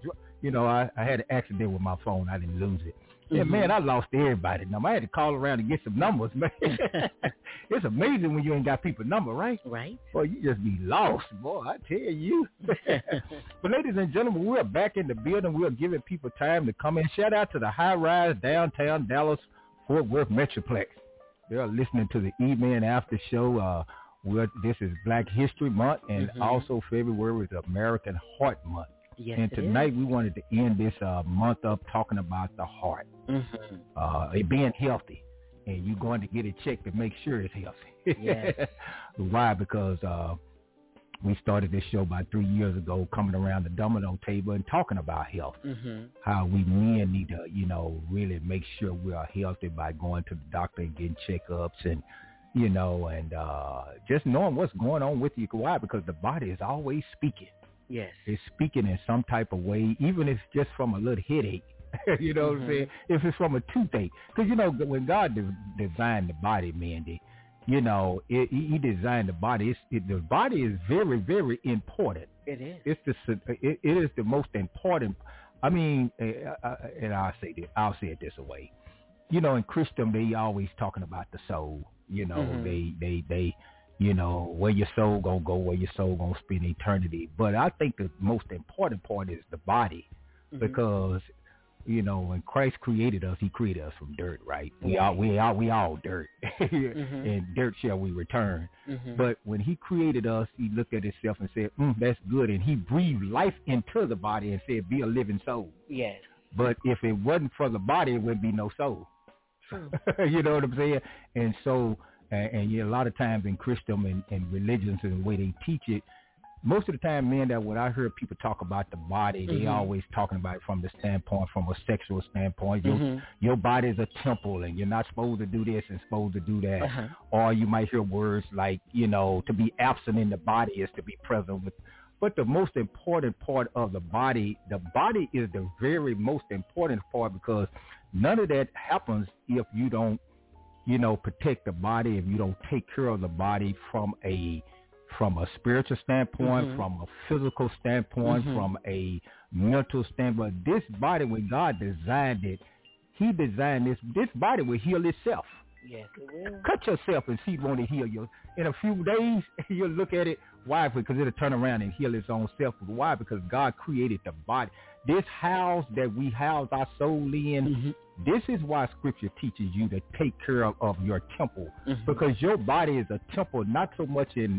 had an accident with my phone. I didn't lose it. Yeah, man, I lost everybody's number. I had to call around and get some numbers, man. It's amazing when you ain't got people's number, right? Right. Boy, you just be lost, boy, I tell you. But ladies and gentlemen, we're back in the building. We're giving people time to come in. Shout out to the high-rise downtown Dallas Fort Worth Metroplex. They're listening to the E-Man After Show. This is Black History Month, and also February is American Heart Month. Yes, and tonight we wanted to end this month up talking about the heart, it being healthy, and you're going to get it checked to make sure it's healthy. Yes. Why? Because we started this show about 3 years ago, coming around the domino table and talking about health, how we men need to, really make sure we are healthy by going to the doctor and getting checkups and, and just knowing what's going on with you. Why? Because the body is always speaking. Yes. It's speaking in some type of way, even if it's just from a little headache. You know what I'm saying? If it's from a toothache. Because, when God designed the body, Mandy, he designed the body. The body is very, very important. It is. It is the most important. I mean, and I'll say it this way. In Christian, they always talking about the soul. They where your soul gonna go, where your soul gonna spend eternity. But I think the most important part is the body, because when Christ created us, he created us from dirt, right? We all dirt, and dirt shall we return. But when he created us, he looked at himself and said, "That's good," and he breathed life into the body and said, "Be a living soul." Yes. But if it wasn't for the body, it would be no soul. True. You know what I'm saying? And so. And a lot of times in Christendom and religions and the way they teach it, most of the time, man, that when I hear people talk about the body, they always talking about it from the standpoint, from a sexual standpoint. Your body is a temple, and you're not supposed to do this and supposed to do that. Or you might hear words like, to be absent in the body is to be present with. But the most important part of the body is the very most important part, because none of that happens if you don't, protect the body, if you don't take care of the body from a spiritual standpoint, from a physical standpoint, from a mental standpoint. This body, when God designed it, he designed this body will heal itself. Yes, it will. Cut yourself and see, won't it heal you? In a few days, you'll look at it. Why? Because it'll turn around and heal its own self. Why? Because God created the body. This house that we house our soul in, this is why Scripture teaches you to take care of your temple, because your body is a temple, not so much in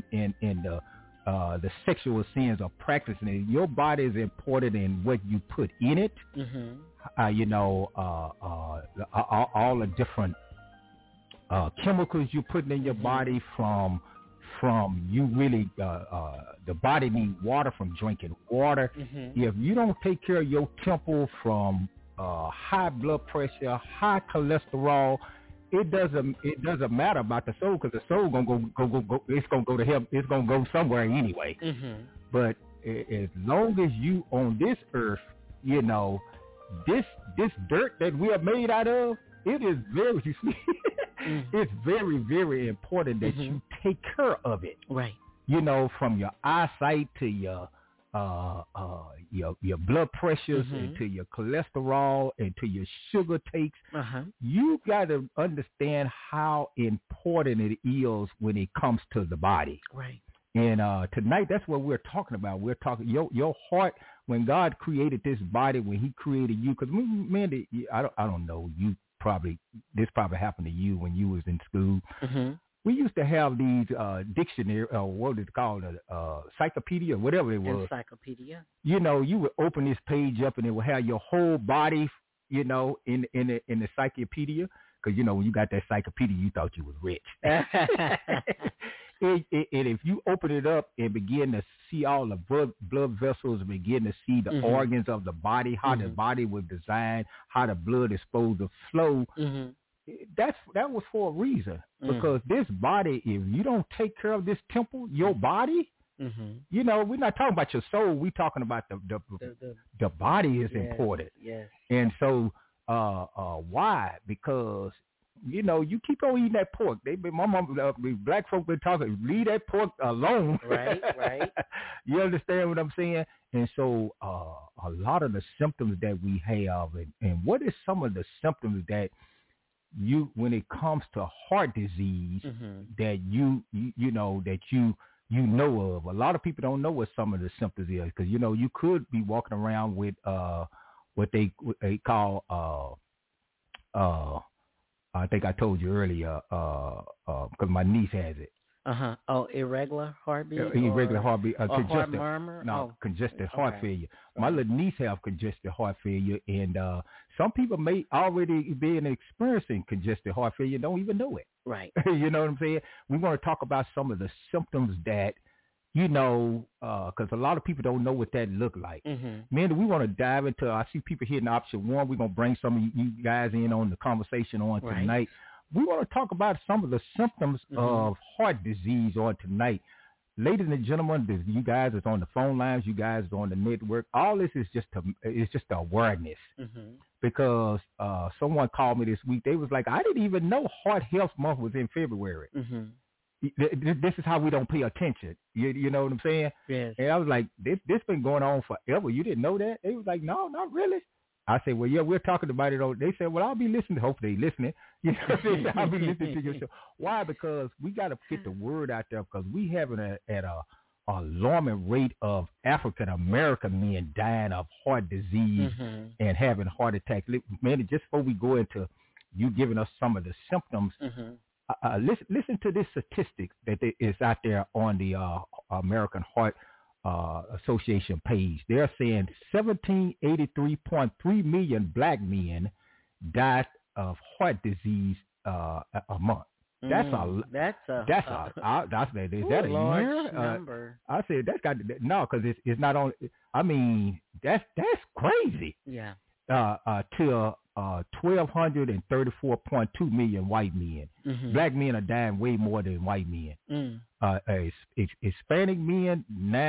the sexual sins of practicing it. Your body is important in what you put in it. All the different chemicals you're putting in your body from you really, the body needs water from drinking water. If you don't take care of your temple from high blood pressure, high cholesterol, it doesn't matter about the soul, because the soul gonna go. It's gonna go to heaven. It's gonna go somewhere anyway. But as long as you on this earth, this dirt that we are made out of, it is very. It's very, very important that you take care of it. Right. From your eyesight to your blood pressures and to your cholesterol and to your sugar takes. You got to understand how important it is when it comes to the body. Right. And tonight, that's what we're talking about. We're talking your heart. When God created this body, when he created you, because man, I don't know, this probably happened to you when you was in school. We used to have these dictionary, what is it called, encyclopedia, whatever it was. Encyclopedia. You would open this page up and it would have your whole body, in the encyclopedia. Because, when you got that encyclopedia, you thought you was rich. And if you open it up and begin to see all the blood vessels and begin to see the organs of the body, how the body was designed, how the blood is supposed to flow, that was for a reason. Because this body, if you don't take care of this temple, your body, you know, we're not talking about your soul. We're talking about the body is important. Yes. And so why? Because you know, you keep on eating that pork. My mom, black folk been talking, leave that pork alone. Right. You understand what I'm saying? And so a lot of the symptoms that we have, and what is some of the symptoms that you, when it comes to heart disease, that you know of? A lot of people don't know what some of the symptoms is, because, you know, you could be walking around with what they call I think I told you earlier, because my niece has it. Oh, irregular heartbeat? Irregular heartbeat. Heart murmur? No, congested heart failure. My little niece have congested heart failure, and some people may already be experiencing congested heart failure, don't even know it. Right. You know what I'm saying? We want to talk about some of the symptoms that, you know, because a lot of people don't know what that look like. Man, we want to dive into, I see people here in option one. We're going to bring some of you guys in on the conversation on tonight. We want to talk about some of the symptoms of heart disease on tonight. Ladies and gentlemen, you guys is on the phone lines, you guys is on the network. All this is just awareness. Because someone called me this week. They was like, I didn't even know Heart Health Month was in February. This is how we don't pay attention. You know what I'm saying? Yes. And I was like, this been going on forever. You didn't know that? They was like, no, not really. I said, well, yeah, we're talking about it. They said, well, I'll be listening. Hopefully they're listening. You know what I'm saying? I'll be listening to your show. Why? Because we got to get the word out there, because we having at a alarming rate of African-American men dying of heart disease and having heart attacks. Man, just before we go into you giving us some of the symptoms, listen to this statistic that is out there on the American Heart Association page. They're saying 1,783.3 million black men died of heart disease a month. That's a large number. I said that's got no, because it's not on. I mean, that's crazy. Yeah. Till 1,234.2 million white men. Black men are dying way more than white men. Hispanic men,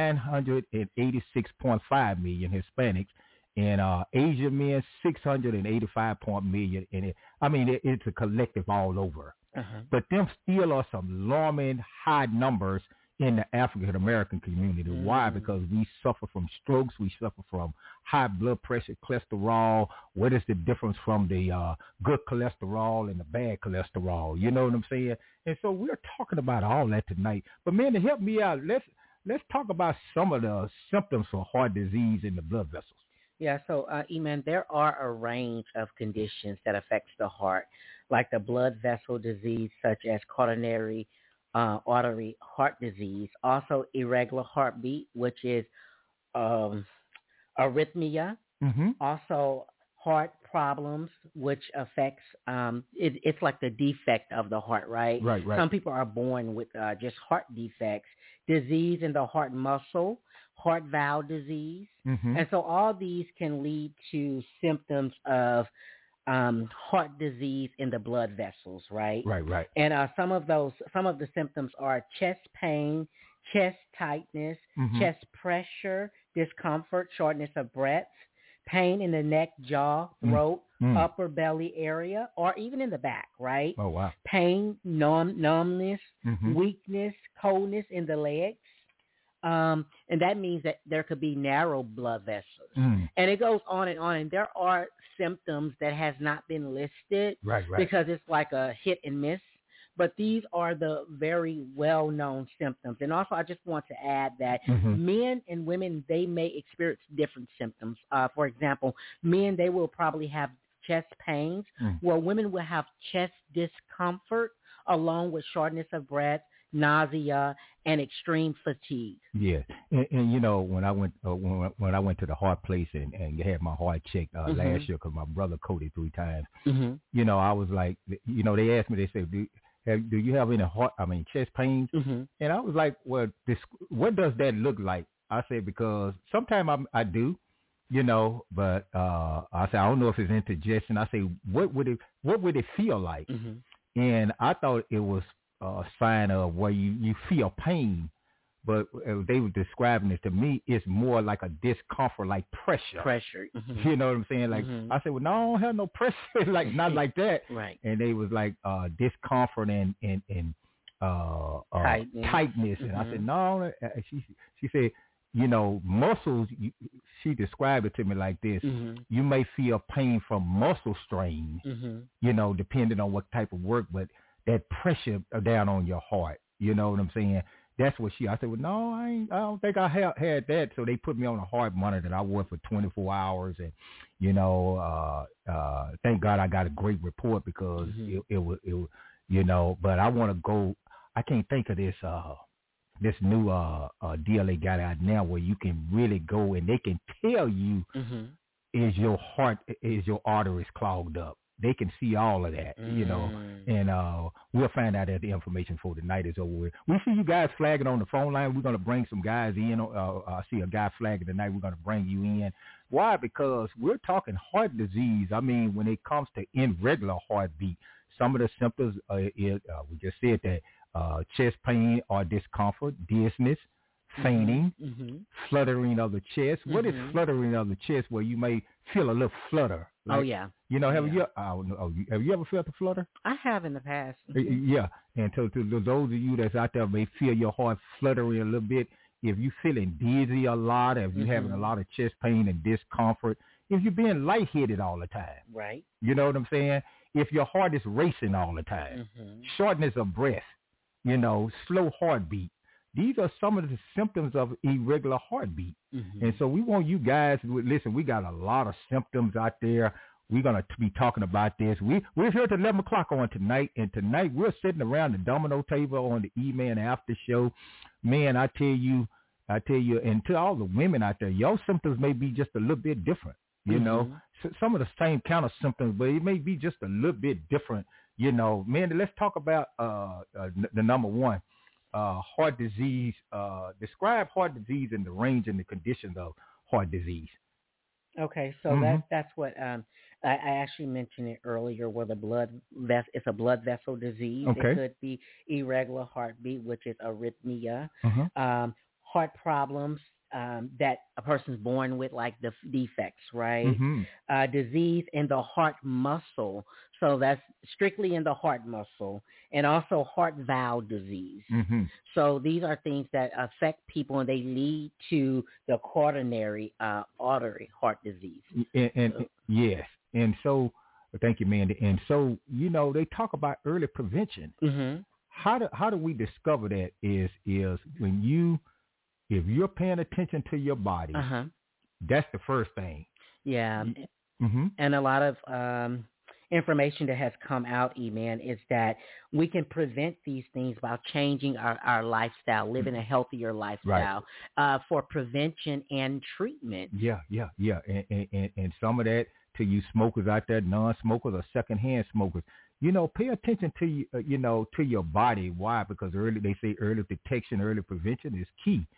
986.5 million Hispanics, and Asian men, 685 million. And it's a collective all over. But them still are some alarming high numbers in the African American community. Why? Because we suffer from strokes, we suffer from high blood pressure, cholesterol. What is the difference from the good cholesterol and the bad cholesterol? You know what I'm saying? And so we're talking about all that tonight. But man, to help me out, let's talk about some of the symptoms for heart disease in the blood vessels. Yeah, so Eman, there are a range of conditions that affects the heart, like the blood vessel disease such as coronary artery heart disease, also irregular heartbeat, which is arrhythmia, also heart problems, which affects, it's like the defect of the heart, right? Right. Some people are born with just heart defects, disease in the heart muscle, heart valve disease. And so all these can lead to symptoms of heart disease in the blood vessels, right? Right. And some of the symptoms are chest pain, chest tightness, chest pressure, discomfort, shortness of breath, pain in the neck, jaw, throat, upper belly area, or even in the back, right? Oh, wow. Pain, numbness, weakness, coldness in the legs. And that means that there could be narrow blood vessels. And it goes on. And there are symptoms that has not been listed because it's like a hit and miss. But these are the very well-known symptoms. And also, I just want to add that men and women, they may experience different symptoms. For example, men, they will probably have chest pains, while women will have chest discomfort along with shortness of breath, nausea, and extreme fatigue. Yeah, and you know, when I went to the heart place and had my heart checked last year, because my brother coded 3 times, you know, I was like, you know, they asked me, they said, do you have any chest pains? Mm-hmm. And I was like, well, what does that look like? I said, because sometimes I do, but I said, I don't know if it's indigestion. I said, what would it feel like? Mm-hmm. And I thought it was a sign of where you feel pain. But they were describing it to me, it's more like a discomfort, like pressure. Mm-hmm. You know what I'm saying? Like, I said, well, no, I don't have no pressure, like not like that. Right. And they was like discomfort and tightness. And I said, no. She said, muscles. She described it to me like this: you may feel pain from muscle strain, depending on what type of work, but that pressure down on your heart. You know what I'm saying? That's what I said, well, no, I don't think I had that. So they put me on a heart monitor that I wore for 24 hours. And, thank God I got a great report because it was, but I want to go, I can't think of this new deal they got out now where you can really go and they can tell you is your arteries clogged up. They can see all of that, and we'll find out that the information for tonight is over with. We see you guys flagging on the phone line. We're going to bring some guys in. I see a guy flagging tonight. We're going to bring you in. Why? Because we're talking heart disease. I mean, when it comes to irregular heartbeat, some of the symptoms, we just said that chest pain or discomfort, dizziness, fainting, fluttering of the chest. What is fluttering of the chest where you may feel a little flutter? Like, oh, yeah. Have you ever felt a flutter? I have in the past. Yeah. And to those of you that's out there may feel your heart fluttering a little bit, if you're feeling dizzy a lot, if you're having a lot of chest pain and discomfort, if you're being lightheaded all the time. Right. You know what I'm saying? If your heart is racing all the time, shortness of breath, slow heartbeat. These are some of the symptoms of irregular heartbeat. And so we want you guys, listen, we got a lot of symptoms out there. We're going to be talking about this. We're here at 11 o'clock on tonight, and tonight we're sitting around the domino table on the E-Man After Show. Man, I tell you, and to all the women out there, your symptoms may be just a little bit different, some of the same kind of symptoms, but it may be just a little bit different, Man, let's talk about the number one. Heart disease, describe heart disease and the range and the conditions of heart disease. Okay, so that's what I actually mentioned it earlier, where it's a blood vessel disease. Okay. It could be irregular heartbeat, which is arrhythmia, heart problems that a person's born with, like the defects, right? Disease in the heart muscle, so that's strictly in the heart muscle, and also heart valve disease. So these are things that affect people, and they lead to the coronary artery heart disease. Yes, and so thank you, Mandy. And so they talk about early prevention. How do we discover that? Is when if you're paying attention to your body, that's the first thing. Yeah. And a lot of information that has come out, E-Man, is that we can prevent these things by changing our lifestyle, living a healthier lifestyle, for prevention and treatment. Yeah. And some of that to you smokers out there, non-smokers or secondhand smokers. Pay attention to to your body. Why? Because they say early detection, early prevention is key.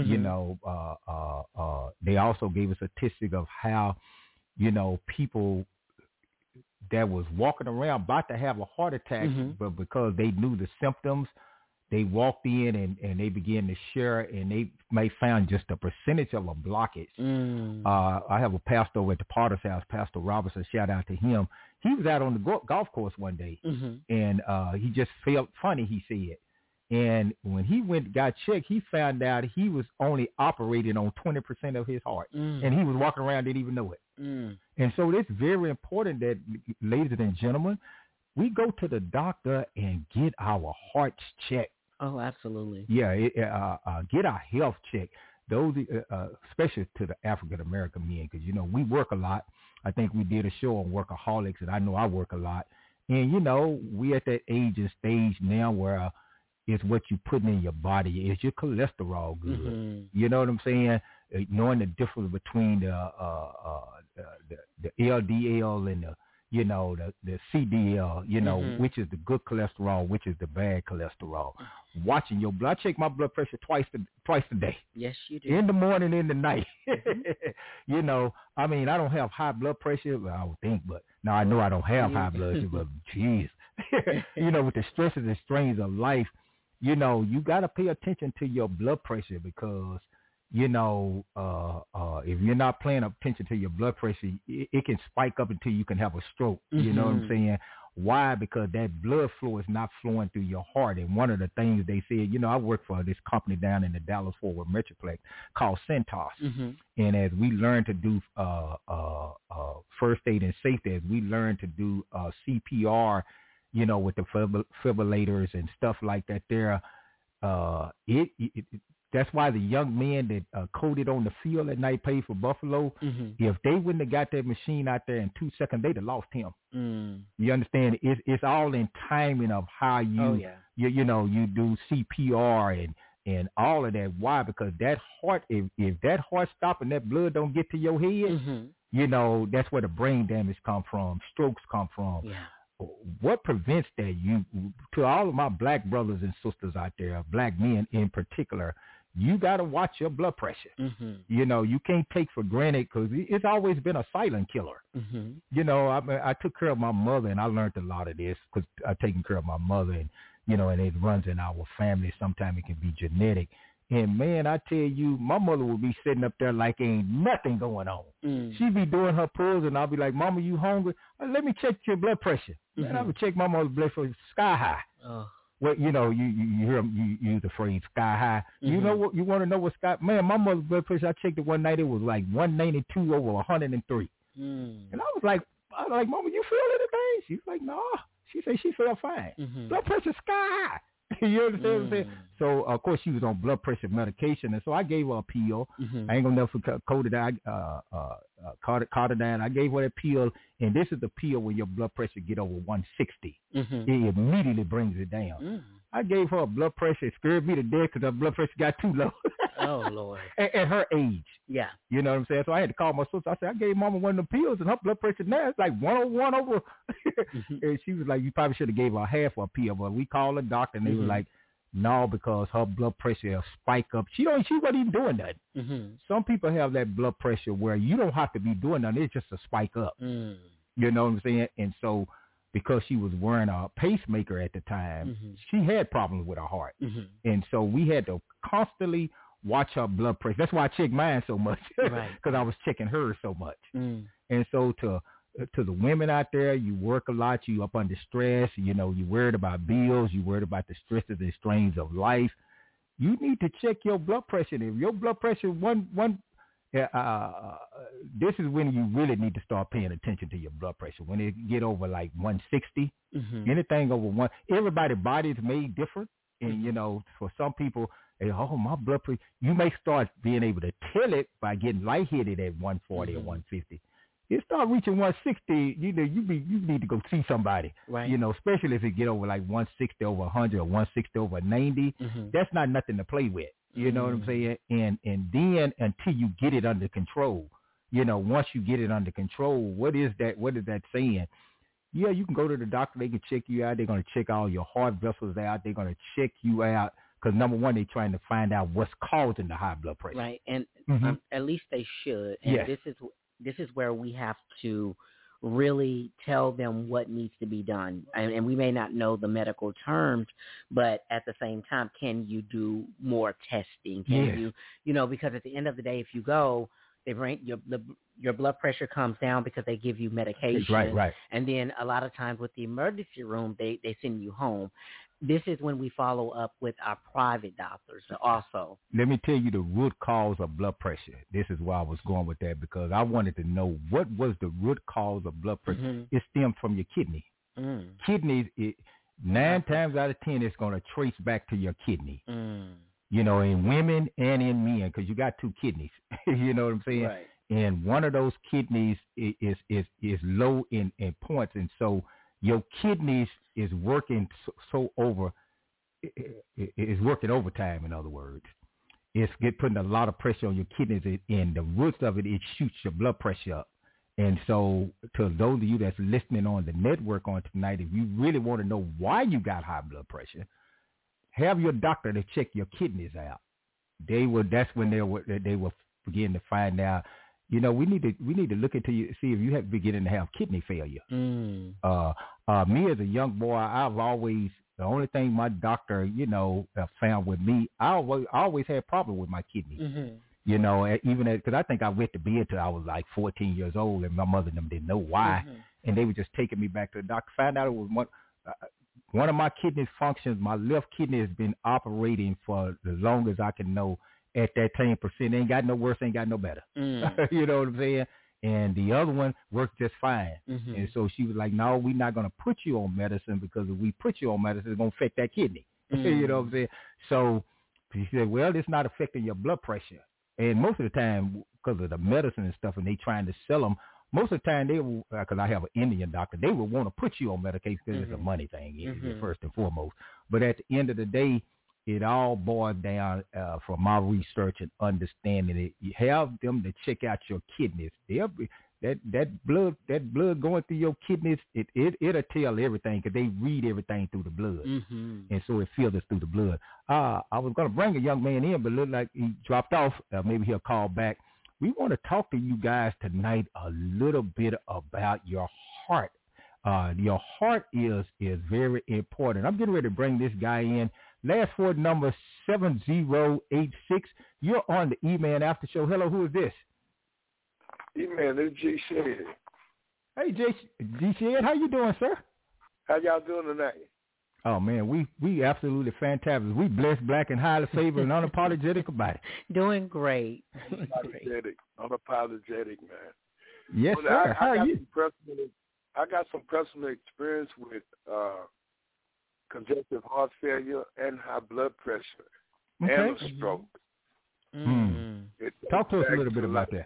They also gave a statistic of how, people that was walking around about to have a heart attack, but because they knew the symptoms, they walked in and they began to share, and they may find just a percentage of a blockage. I have a pastor over at the Potter's House, Pastor Robertson, shout out to him. He was out on the golf course one day, and he just felt funny, he said. And when he got checked, he found out he was only operating on 20% of his heart. And he was walking around, didn't even know it. And so it's very important that, ladies and gentlemen, we go to the doctor and get our hearts checked. Oh, absolutely. Yeah, get our health checked. Those, especially to the African-American men, because, we work a lot. I think we did a show on workaholics, and I know I work a lot. And, we at that age and stage now where it's what you're putting in your body. Is your cholesterol good? You know what I'm saying? Knowing the difference between the LDL and you know, the CDL, you know, which is the good cholesterol, which is the bad cholesterol. Watching your blood. I check my blood pressure twice a day. Yes, you do. In the morning, in the night. You know, I mean, I don't have high blood pressure, I would think, but now I know I don't have high blood pressure, but geez. You know, with the stresses and strains of life, you know, you got to pay attention to your blood pressure because, you know, if you're not paying attention to your blood pressure, it can spike up until you can have a stroke. You know what I'm saying? Why? Because that blood flow is not flowing through your heart. And one of the things they said, you know, I work for this company down in the Dallas-Fort Worth Metroplex called Centos. And as we learn to do first aid and safety, as we learn to do CPR, you know, with the defibrillators and stuff like that there, that's why the young men that coded on the field at night played for Buffalo, if they wouldn't have got that machine out there in 2 seconds, they'd have lost him. You understand? It's all in timing of how you, you know, you do CPR and all of that. Why? Because that heart, if that heart stops and that blood don't get to your head, you know, that's where the brain damage come from, strokes come from. What prevents that? You, to all of my black brothers and sisters out there, black men in particular, you got to watch your blood pressure. You know, you can't take for granted because it's always been a silent killer. You know, I took care of my mother, and I learned a lot of this because I've taken care of my mother, and, you know, and it runs in our family. Sometimes it can be genetic. And, man, I tell you, my mother would be sitting up there like ain't nothing going on. She'd be doing her pulls, and I'll be like, Mama, you hungry? Let me check your blood pressure. And I would check my mother's blood pressure sky high. Well, you know, you hear them, you use the phrase sky high. You know what? You want to know what sky? Man, my mother's blood pressure, I checked it one night. It was like 192 over 103. And I was like, Mama, you feel anything? She's like, no. She said she felt fine. Blood pressure sky high. You understand what I'm saying? So, of course, she was on blood pressure medication, and so I gave her a pill. I ain't going to never forget Cardinine. I gave her that pill, and this is the pill when your blood pressure get over 160. It immediately brings it down. I gave her a blood pressure. It scared me to death because her blood pressure got too low. Oh, Lord. At her age. Yeah. You know what I'm saying? So I had to call my sister. I said, I gave Mama one of the pills, and her blood pressure now is like 101 over. And she was like, you probably should have gave her half a pill. But we called the doctor, and they were like, no, because her blood pressure will spike up. She wasn't even doing nothing. Some people have that blood pressure where you don't have to be doing nothing. It's just a spike up. You know what I'm saying? And so because she was wearing a pacemaker at the time, she had problems with her heart. And so we had to constantly watch her blood pressure. That's why I checked mine so much, because I was checking hers so much. And so to the women out there, you work a lot, you up under stress, you know, you worried about bills, you worried about the stresses and strains of life. You need to check your blood pressure. If your blood pressure this is when you really need to start paying attention to your blood pressure. When it get over like 160, anything over one, everybody's body is made different. And, you know, for some people, my blood pressure, you may start being able to tell it by getting lightheaded at 140 or 150. It start reaching 160, you need to go see somebody. You know, especially if it get over like 160 over 100 or 160 over 90. That's not nothing to play with. You know what I'm saying? And then until you get it under control, you know, once you get it under control, what is that saying? Yeah, you can go to the doctor. They can check you out. They're going to check all your heart vessels out. They're going to check you out because, number one, they're trying to find out what's causing the high blood pressure. Right, and at least they should. And this is where we have to really tell them what needs to be done. And we may not know the medical terms, but at the same time, can you do more testing? Can you know, because at the end of the day, if you go, they bring your blood pressure comes down because they give you medication. Right. And then a lot of times with the emergency room, they send you home. This is when we follow up with our private doctors also. Let me tell you the root cause of blood pressure. This is why I was going with that, because I wanted to know what was the root cause of blood pressure. It stemmed from your kidney. Kidneys, 9 times out of 10, it's going to trace back to your kidney. You know, in women and in men, because you got 2 kidneys. You know what I'm saying? Right. And one of those kidneys is low in points, and so your kidneys is working is working overtime. In other words, it's putting a lot of pressure on your kidneys, and the roots of it shoots your blood pressure up. And so to those of you that's listening on the network on tonight, if you really want to know why you got high blood pressure, have your doctor to check your kidneys out. That's when they will begin to find out, we need to look into you, see if you have beginning to have kidney failure. Me as a young boy, the only thing my doctor, found with me, I always had problems with my kidneys. Mm-hmm. Because I think I went to bed till I was like 14 years old, and my mother and them didn't know why, and they were just taking me back to the doctor. Found out it was one of my kidney functions. My left kidney has been operating for the longest I can know. At that 10%, ain't got no worse, ain't got no better. You know what I'm saying? And the other one worked just fine. Mm-hmm. And so she was like, no, we're not going to put you on medicine, because if we put you on medicine, it's going to affect that kidney. You know what I'm saying? So she said, well, it's not affecting your blood pressure. And most of the time, because of the medicine and stuff, and they trying to sell them, most of the time they will, because I have an Indian doctor, they will want to put you on medication because it's a money thing, first and foremost. But at the end of the day, it all boils down, from my research and understanding it. You have them to check out your kidneys. That blood going through your kidneys, it'll tell everything, because they read everything through the blood, and so it filters through the blood. I was going to bring a young man in, but it looked like he dropped off. Maybe he'll call back. We want to talk to you guys tonight a little bit about your heart. Your heart is very important. I'm getting ready to bring this guy in. Last four number 7086. You're on the E-Man After Show. Hello, who is this? E-Man, this is G. Shed. Hey, G. Shed, how you doing, sir? How y'all doing tonight? Oh, man, we absolutely fantastic. We blessed, black, and highly favored, and unapologetic about it. Doing great. Unapologetic, man. Yes, sir. How are you? I got some personal experience with congestive heart failure and high blood pressure and a stroke. Talk to us a little bit about that.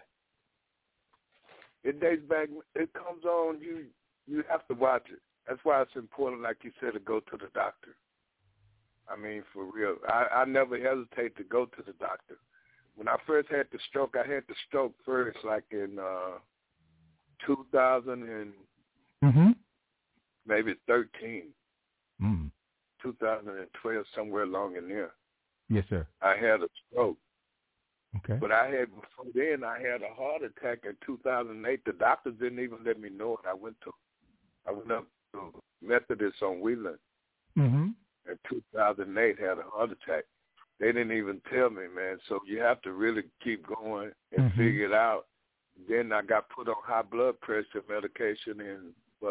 It dates back. It comes on. You have to watch it. That's why it's important, like you said, to go to the doctor. I mean, for real. I never hesitate to go to the doctor. When I first had the stroke, I had the stroke first, like in 2000 and maybe 13. 2012, somewhere along in there. Yes, sir. I had a stroke. Okay. But before then, I had a heart attack in 2008. The doctors didn't even let me know it. I went up to Methodist on Wheeling. In 2008, had a heart attack. They didn't even tell me, man. So you have to really keep going and figure it out. Then I got put on high blood pressure medication in,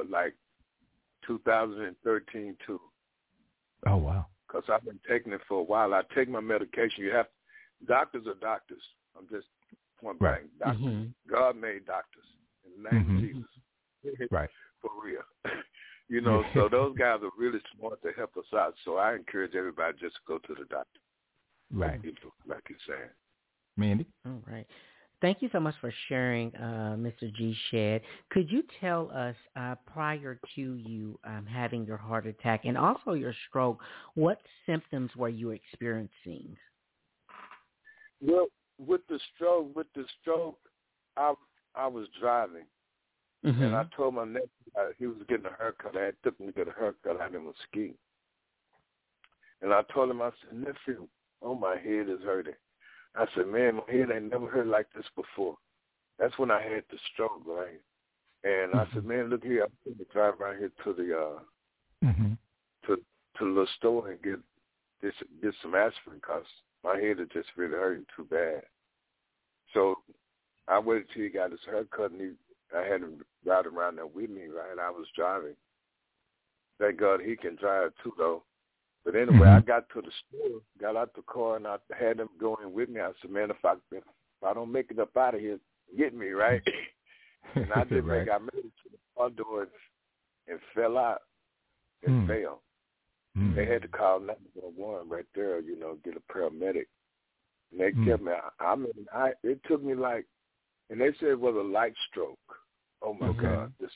2013 too. Oh, wow. Because I've been taking it for a while. I take my medication. Doctors are doctors. I'm just point blank. Doctors. God made doctors in the name of Jesus. Right. For real. So those guys are really smart to help us out. So I encourage everybody just to go to the doctor. Right. Like you're saying. Mandy? All right. Thank you so much for sharing, Mr. G. Shed. Could you tell us, prior to you having your heart attack and also your stroke, what symptoms were you experiencing? Well, with the stroke, I was driving, and I told my nephew he was getting a haircut. I took him to get a haircut. I didn't ski, and I told him, I said, nephew, my head is hurting. I said, man, my head ain't never hurt like this before. That's when I had the stroke, right? And I said, man, look here, I'm going to drive right here to the to the store and get some aspirin, because my head is just really hurting too bad. So I waited till he got his haircut, and I had him ride around there with me, right? I was driving. Thank God he can drive too, though. But anyway, I got to the store, got out the car, and I had them going with me. I said, man, if I don't make it up out of here, get me, right? And I did right. I made it to the car door and fell out and fell. They had to call 911 right there, get a paramedic. And they kept me. It took me and they said it was a light stroke. Oh, my God. This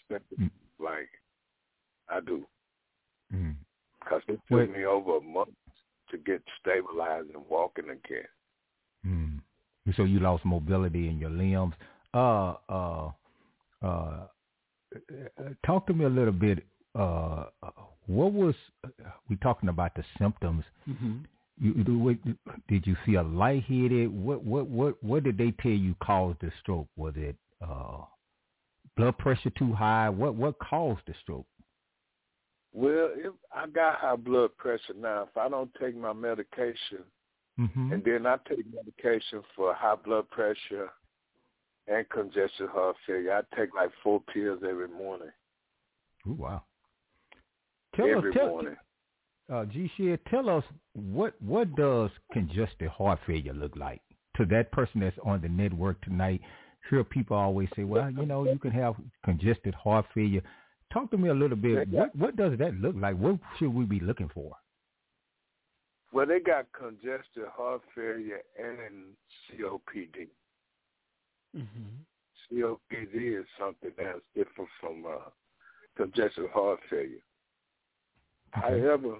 I do. Because it took me over a month to get stabilized and walking again. So you lost mobility in your limbs. talk to me a little bit. What was we talking about the symptoms? Did you feel lightheaded? What did they tell you caused the stroke? Was it blood pressure too high? What caused the stroke? Well, if I got high blood pressure now, if I don't take my medication, and then I take medication for high blood pressure and congestive heart failure, I take like 4 pills every morning. Oh, wow. Every morning. G. Shed, tell us what does congestive heart failure look like to that person that's on the network tonight? Hear people always say, well, you can have congestive heart failure. Talk to me a little bit. What does that look like? What should we be looking for? Well, they got congestive heart failure and COPD. COPD is something that's different from congestive heart failure. However,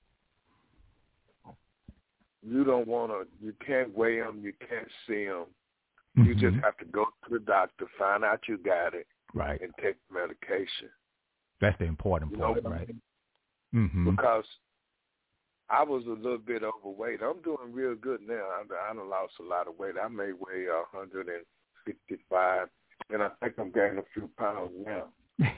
you can't weigh them, you can't see them. You just have to go to the doctor, find out you got it, right, and take the medication. That's the important part, right? Because I was a little bit overweight. I'm doing real good now. I done lost a lot of weight. I may weigh 155, and I think I'm gaining a few pounds now.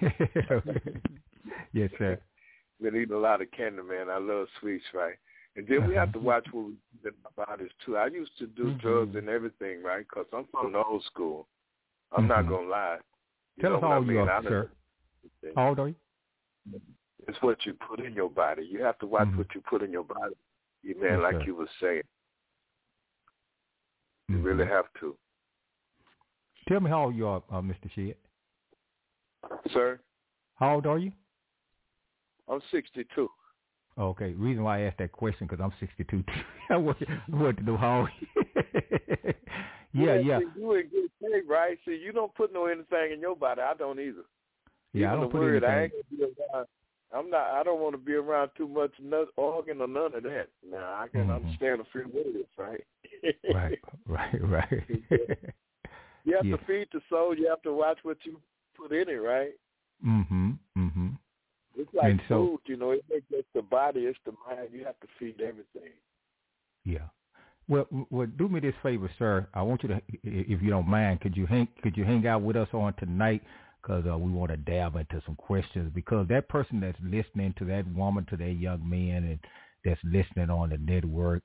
Yes, sir. Been eating a lot of candy, man. I love sweets, right? And then we have to watch what we do in our bodies, too. I used to do drugs and everything, right, because I'm from the old school. I'm not going to lie. Tell us how old you are, sir. How old are you? It's what you put in your body. You have to watch what you put in your body, man, like you were saying. You really have to. Tell me how old you are, Mr. Shed. Sir? How old are you? I'm 62. Okay. Reason why I asked that question, because I'm 62 too. I want to know how old. Yeah. See, you in good shape, right? See, you don't put anything in your body. I don't either. Yeah, I don't put anything. I ain't gonna be around. I don't want to be around too much organ or none of that. Now I can understand a few words, right? Right. You have to feed the soul. You have to watch what you put in it, right? It's like food, it makes just the body, it's the mind. You have to feed everything. Yeah. Well, do me this favor, sir. I want you to, if you don't mind, could you hang out with us on tonight? Because we want to dabble into some questions. Because that person that's listening to that woman, to that young man, and that's listening on the network,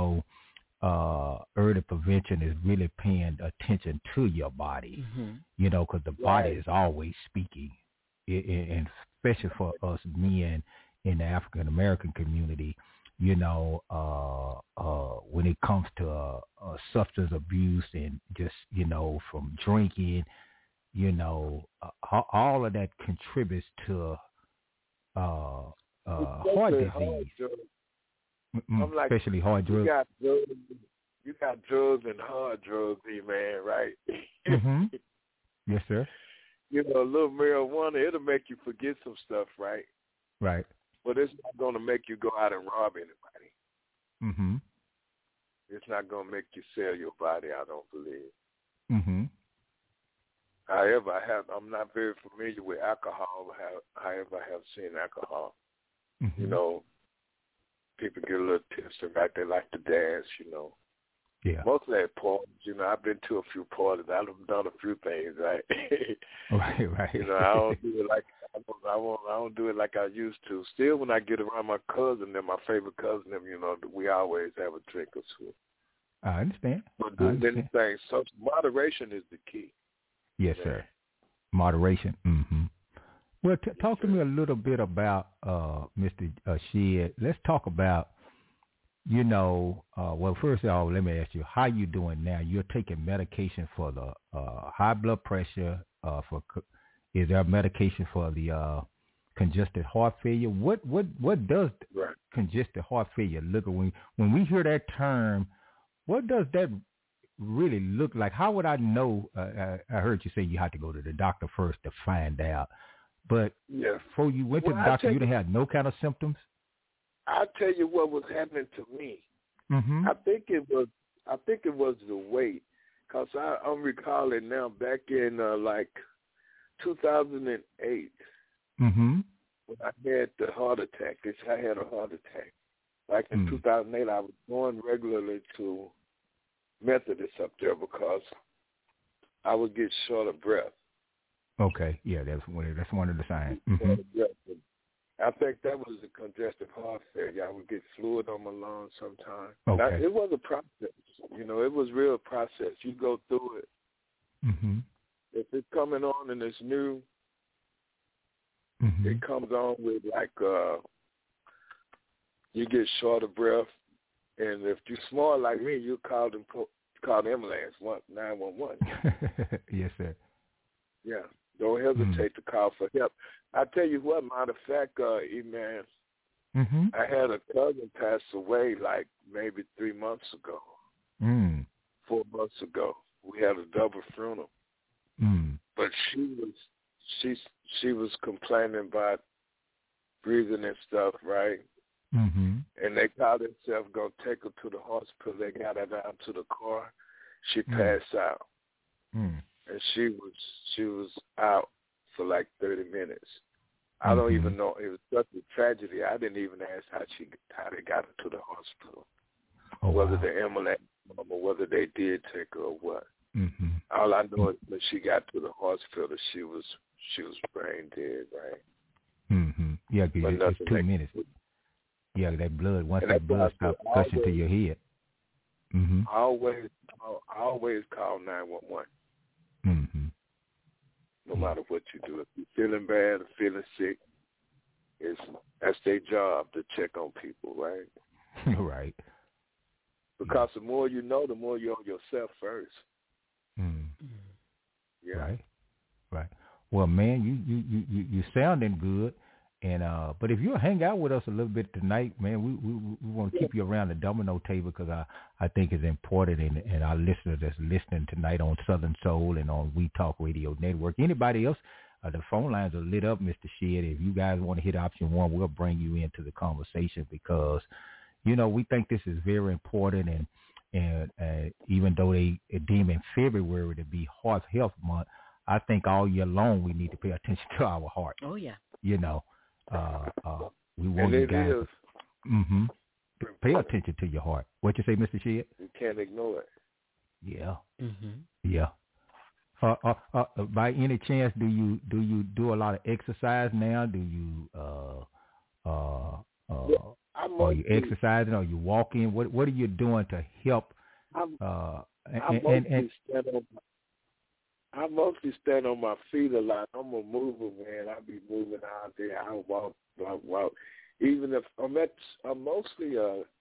early prevention is really paying attention to your body. Because the body is always speaking, and especially for us men in the African American community. When it comes to substance abuse and just, from drinking, all of that contributes to heart disease, especially hard drugs. You got drugs and hard drugs, man, right? Yes, sir. A little marijuana, it'll make you forget some stuff, right? Right. But it's not going to make you go out and rob anybody. It's not going to make you sell your body, I don't believe. However, I'm not very familiar with alcohol. However, I have seen alcohol. People get a little tipsy, right? They like to dance, Yeah. Mostly at parties, I've been to a few parties. I've done a few things, right? Right. I don't do it like I don't do it like I used to. Still, when I get around my cousin and my favorite cousin, we always have a drink or two. I understand. But doing many things. So moderation is the key. Yes, sir. Moderation. Well, talk to me a little bit about Mr. Shed. Let's talk about. Well, first of all, let me ask you, how you doing now? You're taking medication for the high blood pressure. Is there medication for the congestive heart failure? What does congestive heart failure look like? When we hear that term, what does that really look like? How would I know? I heard you say you had to go to the doctor first to find out. But before you went to the doctor, you didn't have no kind of symptoms? I'll tell you what was happening to me. I think it was the weight, because I'm recalling now back in 2008. Mm-hmm. When I had the heart attack. I had a heart attack. Like in 2008, I was going regularly to Methodist up there because I would get short of breath. Okay, yeah, that's one of the signs. Mm-hmm. I think that was a congestive heart failure. I would get fluid on my lungs sometimes. Okay. It was a process. You know, it was real process. You go through it. Mm-hmm. If it's coming on and it's new, it comes on with like you get short of breath, and if you're smart like me, you call the ambulance 911. Yes, sir. Yeah, don't hesitate to call for help. I tell you what, matter of fact, E-Man, I had a cousin pass away like maybe 3 months ago. 4 months ago. We had a double funeral. But she was complaining about breathing and stuff, right? And they called themselves going to take her to the hospital. They got her down to the car. She passed out. And she was out for like 30 minutes. I don't even know. It was such a tragedy. I didn't even ask how they got her to the hospital. Whether the ambulance or whether they did take her or what. All I know is when she got to the hospital, she was brain dead, right? Yeah, because it's 2 minutes. Yeah, that blood, once that blood stops gushing to your head. I always call 911. No matter what you do. If you're feeling bad or feeling sick, that's their job to check on people, right? Right. Because the more you know, the more you're on yourself first. Yeah. Right. Well, man, you sounding good, and but if you'll hang out with us a little bit tonight, man, we want to keep you around the domino table because I think it's important, and our listeners that's listening tonight on Southern Soul and on We Talk Radio Network. Anybody else? The phone lines are lit up, Mr. Shedd. If you guys want to hit option 1, we'll bring you into the conversation because, you know, we think this is very important, and even though they deem in February to be Heart Health Month, I think all year long we need to pay attention to our heart. Oh, yeah. You know, we want you guys to pay attention to your heart. What you say, Mr. Shedd? You can't ignore it. Yeah. Yeah. By any chance, do you do a lot of exercise now? Do you are you exercising? Are you walking? What are you doing to help? I mostly stand on my feet a lot. I'm a mover, man. I be moving out there. I walk. Even if I'm mostly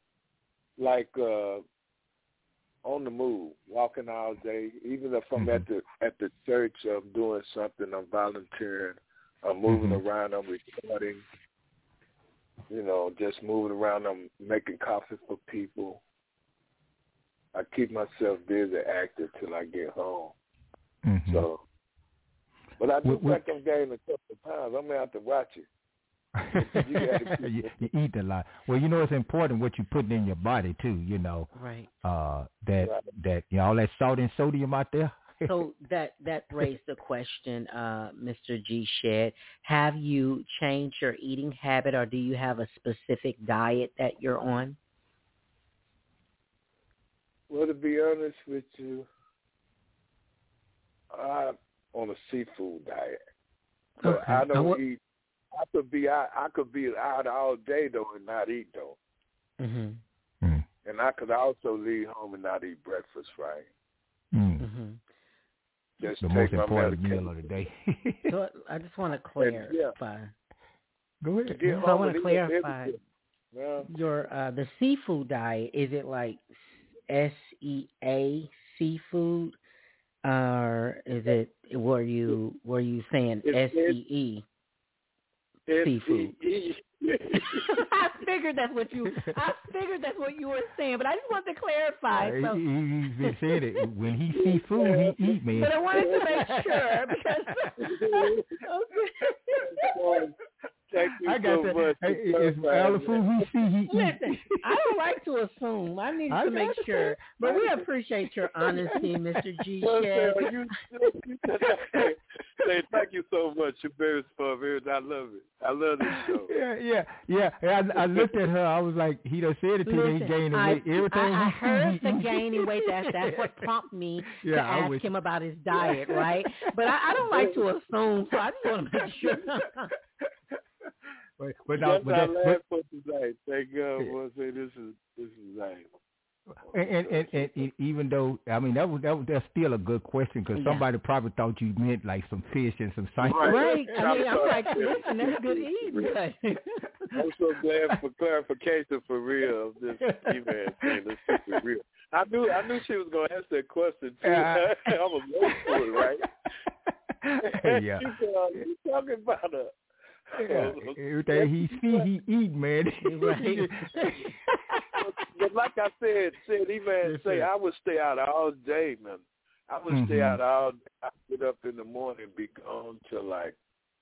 on the move, walking all day. Even if I'm at the church, I'm doing something. I'm volunteering. I'm moving around. I'm recording. You know, just moving around. I'm making coffee for people. I keep myself busy, active till I get home. So, but I do think I'm gaining a couple of pounds. I'm going to have to watch it. You eat a lot. Well, you know, it's important what you put in your body too. You know, right? That you know, all that salt and sodium out there. So that raised the question, Mr. G. Shedd. Have you changed your eating habit, or do you have a specific diet that you're on? Well, to be honest with you, I'm on a seafood diet. But I don't eat. I could be out all day though and not eat though. And I could also leave home and not eat breakfast, right? Just the take most my important medication. meal of the day. So I just want to clarify. Go ahead. So I want to clarify your the seafood diet. Is it like SEA seafood, or is it were you saying SEE seafood? I figured that's what you were saying, but I just wanted to clarify. He said it. When he see food, he eat, man. But I wanted to make sure because. Thank you so much. It's all the food he see, he eat. Listen, I don't like to assume. I need to make sure. But we appreciate your honesty, Mr. G. Shedd. say thank you so much. You're very fun. I love it. I love this show. Yeah. I looked at her. I was like, he done said it to me. He gained weight. Everything. I heard the gaining weight. That's what prompted me to ask him about his diet, right? But I don't like to assume, so I just want to make sure. That's our last for today. Thank God. I want to say this is nice. And even though, I mean, that's still a good question because somebody probably thought you meant like some fish and some science. Right. I mean, I'm like, listen, that's good eating. I'm so glad for clarification for real. This email thing, let's keep it real. I knew she was going to ask that question too. I was waiting for it, right? Yeah. She said, you talking about her? Everything he see, he eat, man. Right. But like I said, say I would stay out all day, man. I would stay out all day. I get up in the morning and be gone till like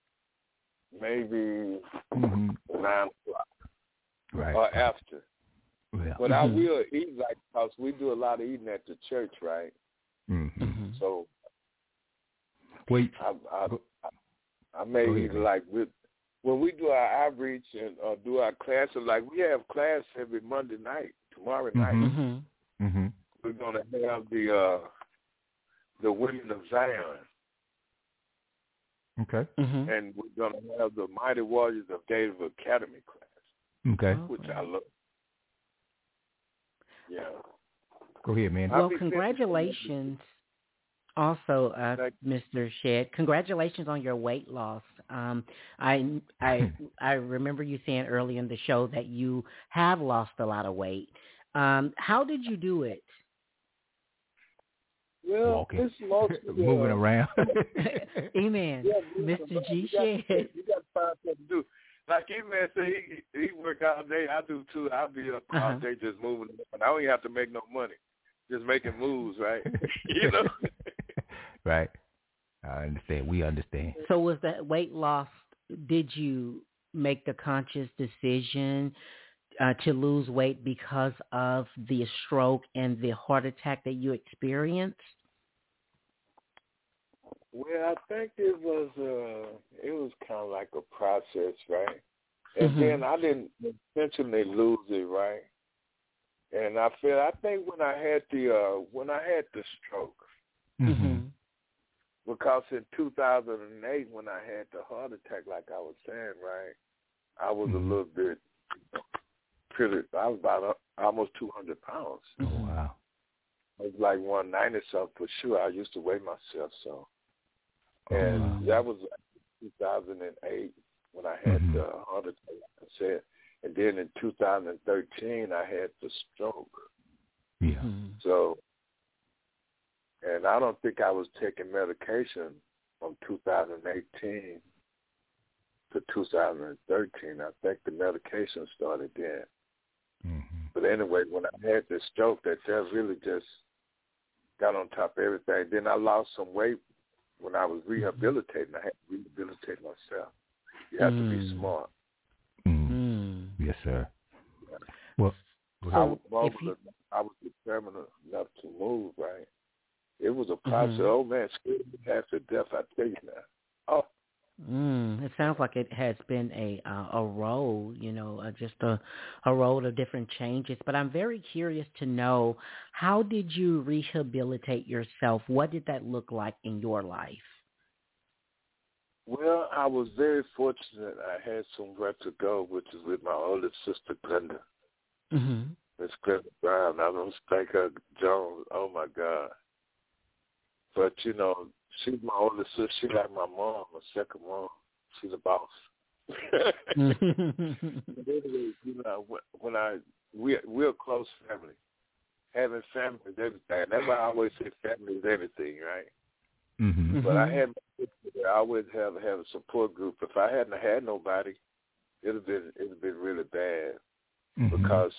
maybe 9 o'clock, right, or after. Yeah. But I will eat because we do a lot of eating at the church, right? So wait, I may eat like when we do our outreach and do our classes, like we have class every Monday night. Tomorrow night, we're going to have the Women of Zion. Okay. And we're going to have the Mighty Warriors of David Academy class. Okay. Which I love. Yeah. Go ahead, man. Well, congratulations. Also, Mr. Shedd, congratulations on your weight loss. I remember you saying earlier in the show that you have lost a lot of weight. How did you do it? Well, walking, it's mostly moving around. Amen. Mr. G. Shedd. You got to find something to do. Like E-Man said, he work all day. I do too. I'll be up all day just moving. I don't even have to make no money. Just making moves, right? You know? Right. I understand. We understand. So was that weight loss, did you make the conscious decision to lose weight because of the stroke and the heart attack that you experienced? Well, I think it was kind of like a process, right? And then I didn't intentionally lose it, right? And I think when I had the stroke, because in 2008 when I had the heart attack, like I was saying, right, I was a little bit I was about almost 200 pounds. Oh, wow. I was like 190 something for sure. I used to weigh myself so. And that was 2008 when I had the heart attack, like I said. And then in 2013, I had the stroke. Yeah. So, and I don't think I was taking medication from 2018 to 2013. I think the medication started then. But anyway, when I had this stroke, that really just got on top of everything. Then I lost some weight when I was rehabilitating. I had to rehabilitate myself. You have to be smart. Yes, sir. Yeah. Well, I was determined enough to move, right? It was a process. Oh, man, scared me half to death, I tell you now. Oh. It sounds like it has been a road, just a road of different changes. But I'm very curious to know, how did you rehabilitate yourself? What did that look like in your life? Well, I was very fortunate. I had somewhere to go, which is with my oldest sister, Glenda. Miss Glenda Brown. I don't think her Jones. Oh, my God. But, she's my older sister. She's like my mom, my second mom. She's a boss. Anyway, we're a close family. Having family is everything. That's why I always say family is everything, right? But I had my sister there. I always have a support group. If I hadn't had nobody, it'd have been really bad because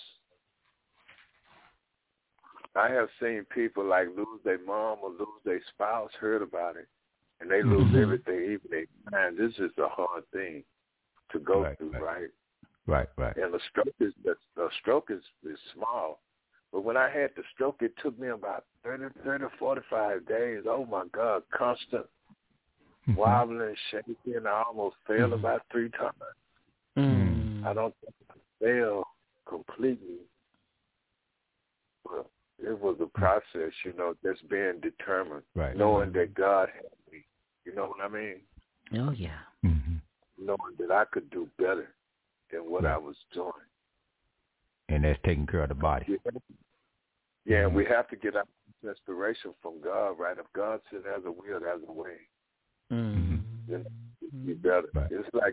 I have seen people like lose their mom or lose their spouse, heard about it, and they lose everything, even their mind. This is a hard thing to go through, right? Right. And the stroke is small. But when I had the stroke, it took me about 30, 45 days. Oh, my God, constant wobbling, shaking. I almost fell about 3 times. I don't think I fell completely, but it was a process, just being determined, knowing that God had me. You know what I mean? Oh, yeah. Knowing that I could do better than what I was doing. And that's taking care of the body. Yeah, we have to get our inspiration from God, right? If God said there's a will, there's a way. Then be better. It's like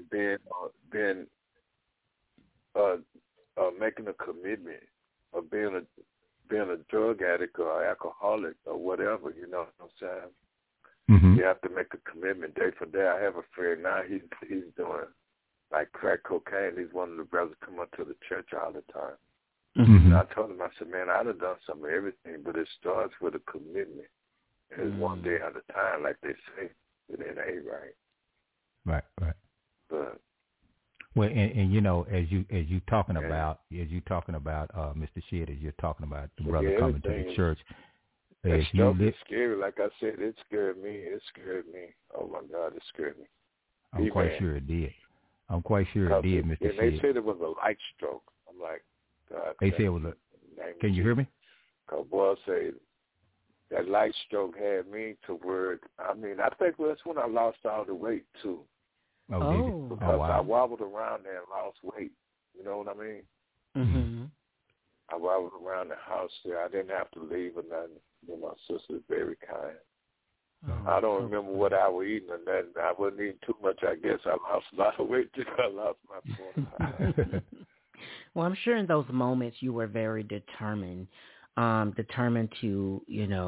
making a commitment of being a drug addict or alcoholic or whatever, you know what I'm saying? You have to make a commitment day for day. I have a friend now, he's doing like crack cocaine. He's one of the brothers come up to the church all the time. And I told him, I said, man, I'd have done some of everything, but it starts with a commitment. It's one day at a time, like they say. It ain't right. Right. But well, and as you talking about Mr. Shedd, as you're talking about the brother coming to the church. That stuff is scary. Like I said, it scared me. Oh my God, it scared me. I'm quite sure it did, Mr. Shedd. They said it was a light stroke. I'm like, God. They said it was Can you hear me? Because boy, say that light stroke had me to where, I think that's when I lost all the weight too. Oh, did you? Because I wobbled around there and lost weight. You know what I mean? I wobbled around the house there. I didn't have to leave or nothing. My sister's very kind. I don't remember what I was eating or nothing. I wasn't eating too much, I guess. I lost a lot of weight till I lost my point. Well, I'm sure in those moments you were very determined to,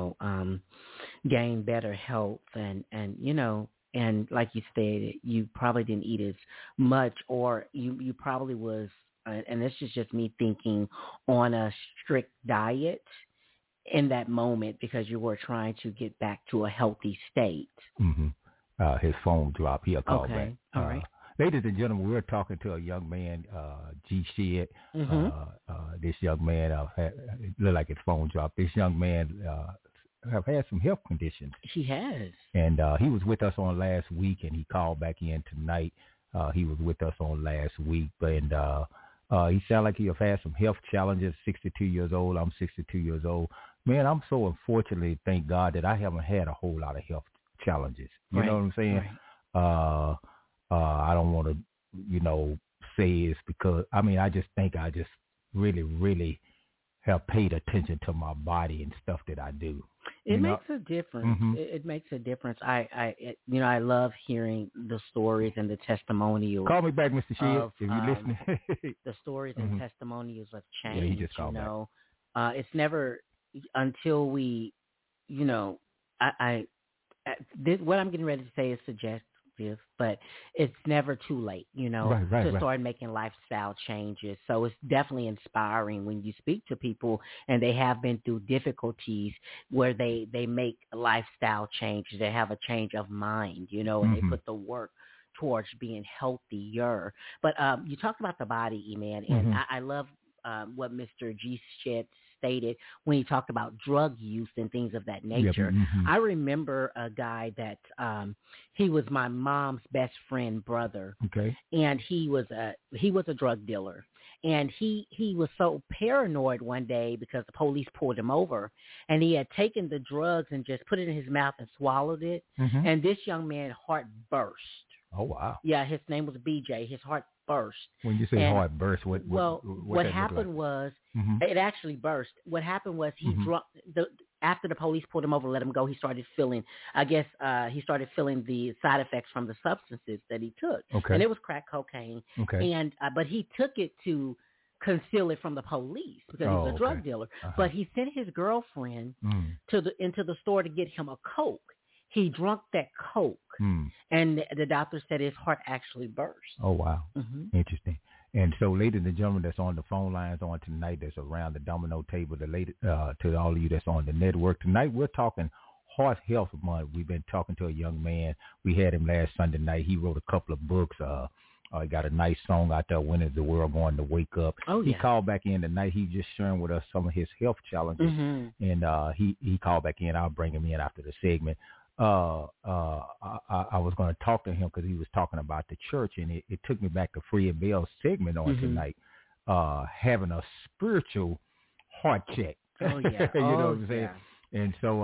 gain better health and like you stated, you probably didn't eat as much, or you probably was, and this is just me thinking, on a strict diet in that moment because you were trying to get back to a healthy state. His phone dropped. He'll call back. All right. Ladies and gentlemen, we're talking to a young man, G. Shedd. This young man, it looked like his phone dropped. This young man have had some health conditions. He has. And he was with us on last week, and he called back in tonight. He was with us on last week, and he sounded like he have had some health challenges. 62 years old. I'm 62 years old. Man, I'm so unfortunately, thank God, that I haven't had a whole lot of health challenges. You know what I'm saying? Right. I don't want to, say it's because, I just think I just really, really have paid attention to my body and stuff that I do. It makes a difference. It makes a difference. I love hearing the stories and the testimonials. Call me back, Mr. Shedd, if you're listening. The stories and testimonials of change. Yeah, he just called back. It's never until we, what I'm getting ready to say is suggestive, but it's never too late, to start making lifestyle changes. So it's definitely inspiring when you speak to people and they have been through difficulties where they make lifestyle changes. They have a change of mind, and they put the work towards being healthier. But you talked about the body, E-Man, and I love what Mr. G. Shedd stated when he talked about drug use and things of that nature. I remember a guy that he was my mom's best friend brother. Okay. And he was a drug dealer. And he was so paranoid one day because the police pulled him over, and he had taken the drugs and just put it in his mouth and swallowed it. And this young man's heart burst. Oh, wow. Yeah, his name was BJ. His heart burst. When you say heart burst, what happened was, it actually burst. What happened was he drunk, after the police pulled him over and let him go, he started feeling, the side effects from the substances that he took. Okay. And it was crack cocaine. Okay. And, but he took it to conceal it from the police because he was a drug dealer. But he sent his girlfriend into the store to get him a Coke. He drank that Coke, and the doctor said his heart actually burst. Oh, wow. Interesting. And so, ladies and gentlemen that's on the phone lines on tonight, that's around the domino table, to all of you that's on the network, tonight we're talking Heart Health Month. We've been talking to a young man. We had him last Sunday night. He wrote a couple of books. He got a nice song out there, When Is the World Going to Wake Up? Oh, yeah. He called back in tonight. He's just sharing with us some of his health challenges. And he called back in. I'll bring him in after the segment. I was going to talk to him because he was talking about the church, and it took me back to Fred Bell's segment on tonight, having a spiritual heart check. Oh, yeah. You know what I'm saying? Yeah. And so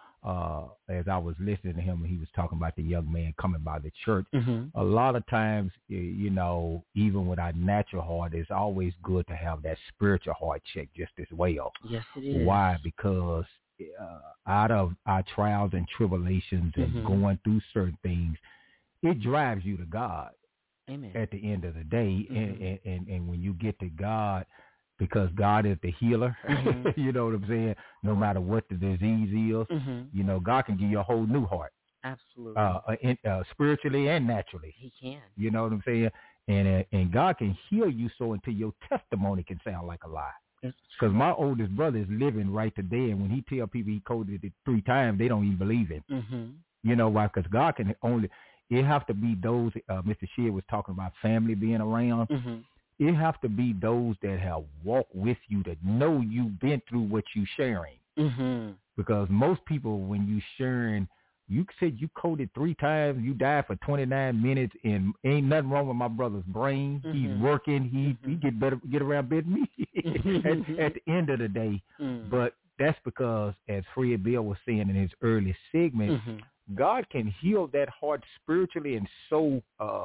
as I was listening to him, and he was talking about the young man coming by the church, a lot of times, you know, even with our natural heart, it's always good to have that spiritual heart check just as well. Yes, it is. Why? Because out of our trials and tribulations and going through certain things, it drives you to God. Amen. At the end of the day. And when you get to God, because God is the healer, you know what I'm saying? No matter what the disease is, you know, God can give you a whole new heart. Absolutely. Spiritually and naturally. He can. You know what I'm saying? And God can heal you so until your testimony can sound like a lie. Because my oldest brother is living right today, and when he tell people he coded it 3 times, they don't even believe him. You know why? Because God can only, it have to be those, Mr. Shear was talking about family being around. It have to be those that have walked with you, that know you've been through what you sharing. Because most people, when you sharing, you said you coded 3 times, you died for 29 minutes, and ain't nothing wrong with my brother's brain. He's working. He get around better than me at the end of the day. But that's because, as Fred Bell was saying in his early segment, God can heal that heart spiritually and so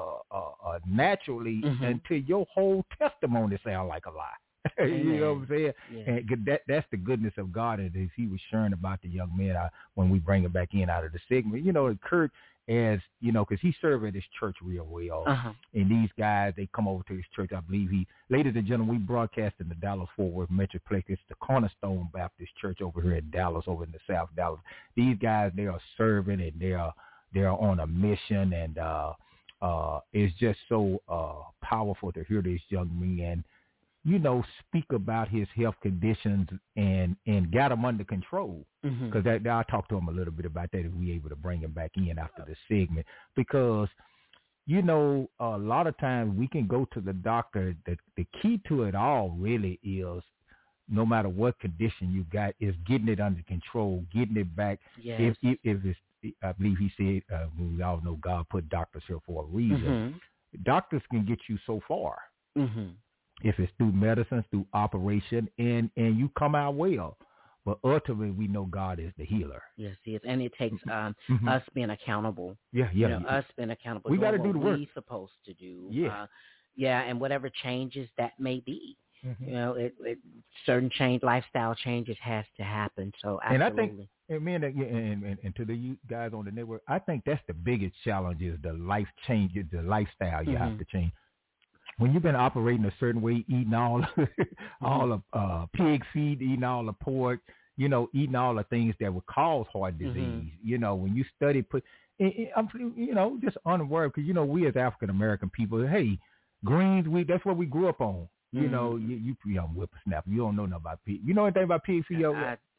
naturally until your whole testimony sound like a lie. You know what I'm saying? Yeah. And that's the goodness of God. And as he was sharing about the young man, when we bring him back in out of the segment, you know, Kurt, as you know, because he served at his church real well. And these guys, they come over to his church. I believe ladies and gentlemen, we broadcast in the Dallas-Fort Worth Metroplex. It's the Cornerstone Baptist Church over here in Dallas, over in the South Dallas. These guys, they are serving, and they are on a mission, and it's just so powerful to hear this young man, you know, speak about his health conditions and got him under control. Because I talked to him a little bit about that if we able to bring him back in after the segment. Because, you know, a lot of times we can go to the doctor. The key to it all really is, no matter what condition you got, is getting it under control, getting it back. Yes. If it's, I believe he said, we all know God put doctors here for a reason. Doctors can get you so far. If it's through medicine, through operation, and you come out well. But ultimately, we know God is the healer. Yes, he is. And it takes us being accountable. Yeah. You know, us being accountable. We got to do the work we're supposed to do. Yeah. And whatever changes that may be. You know, it certain lifestyle changes has to happen. So absolutely. And I think, and to the guys on the network, I think that's the biggest challenge, is the life changes, the lifestyle you have to change. When you've been operating a certain way, eating all the pig feed, eating all the pork, you know, eating all the things that would cause heart disease, you know, when you study, I'm, you know, just unaware, because, you know, we as African American people, hey, greens, that's what we grew up on. You know, you young whippersnapper, you don't know nothing about pig. You know anything about pig feet?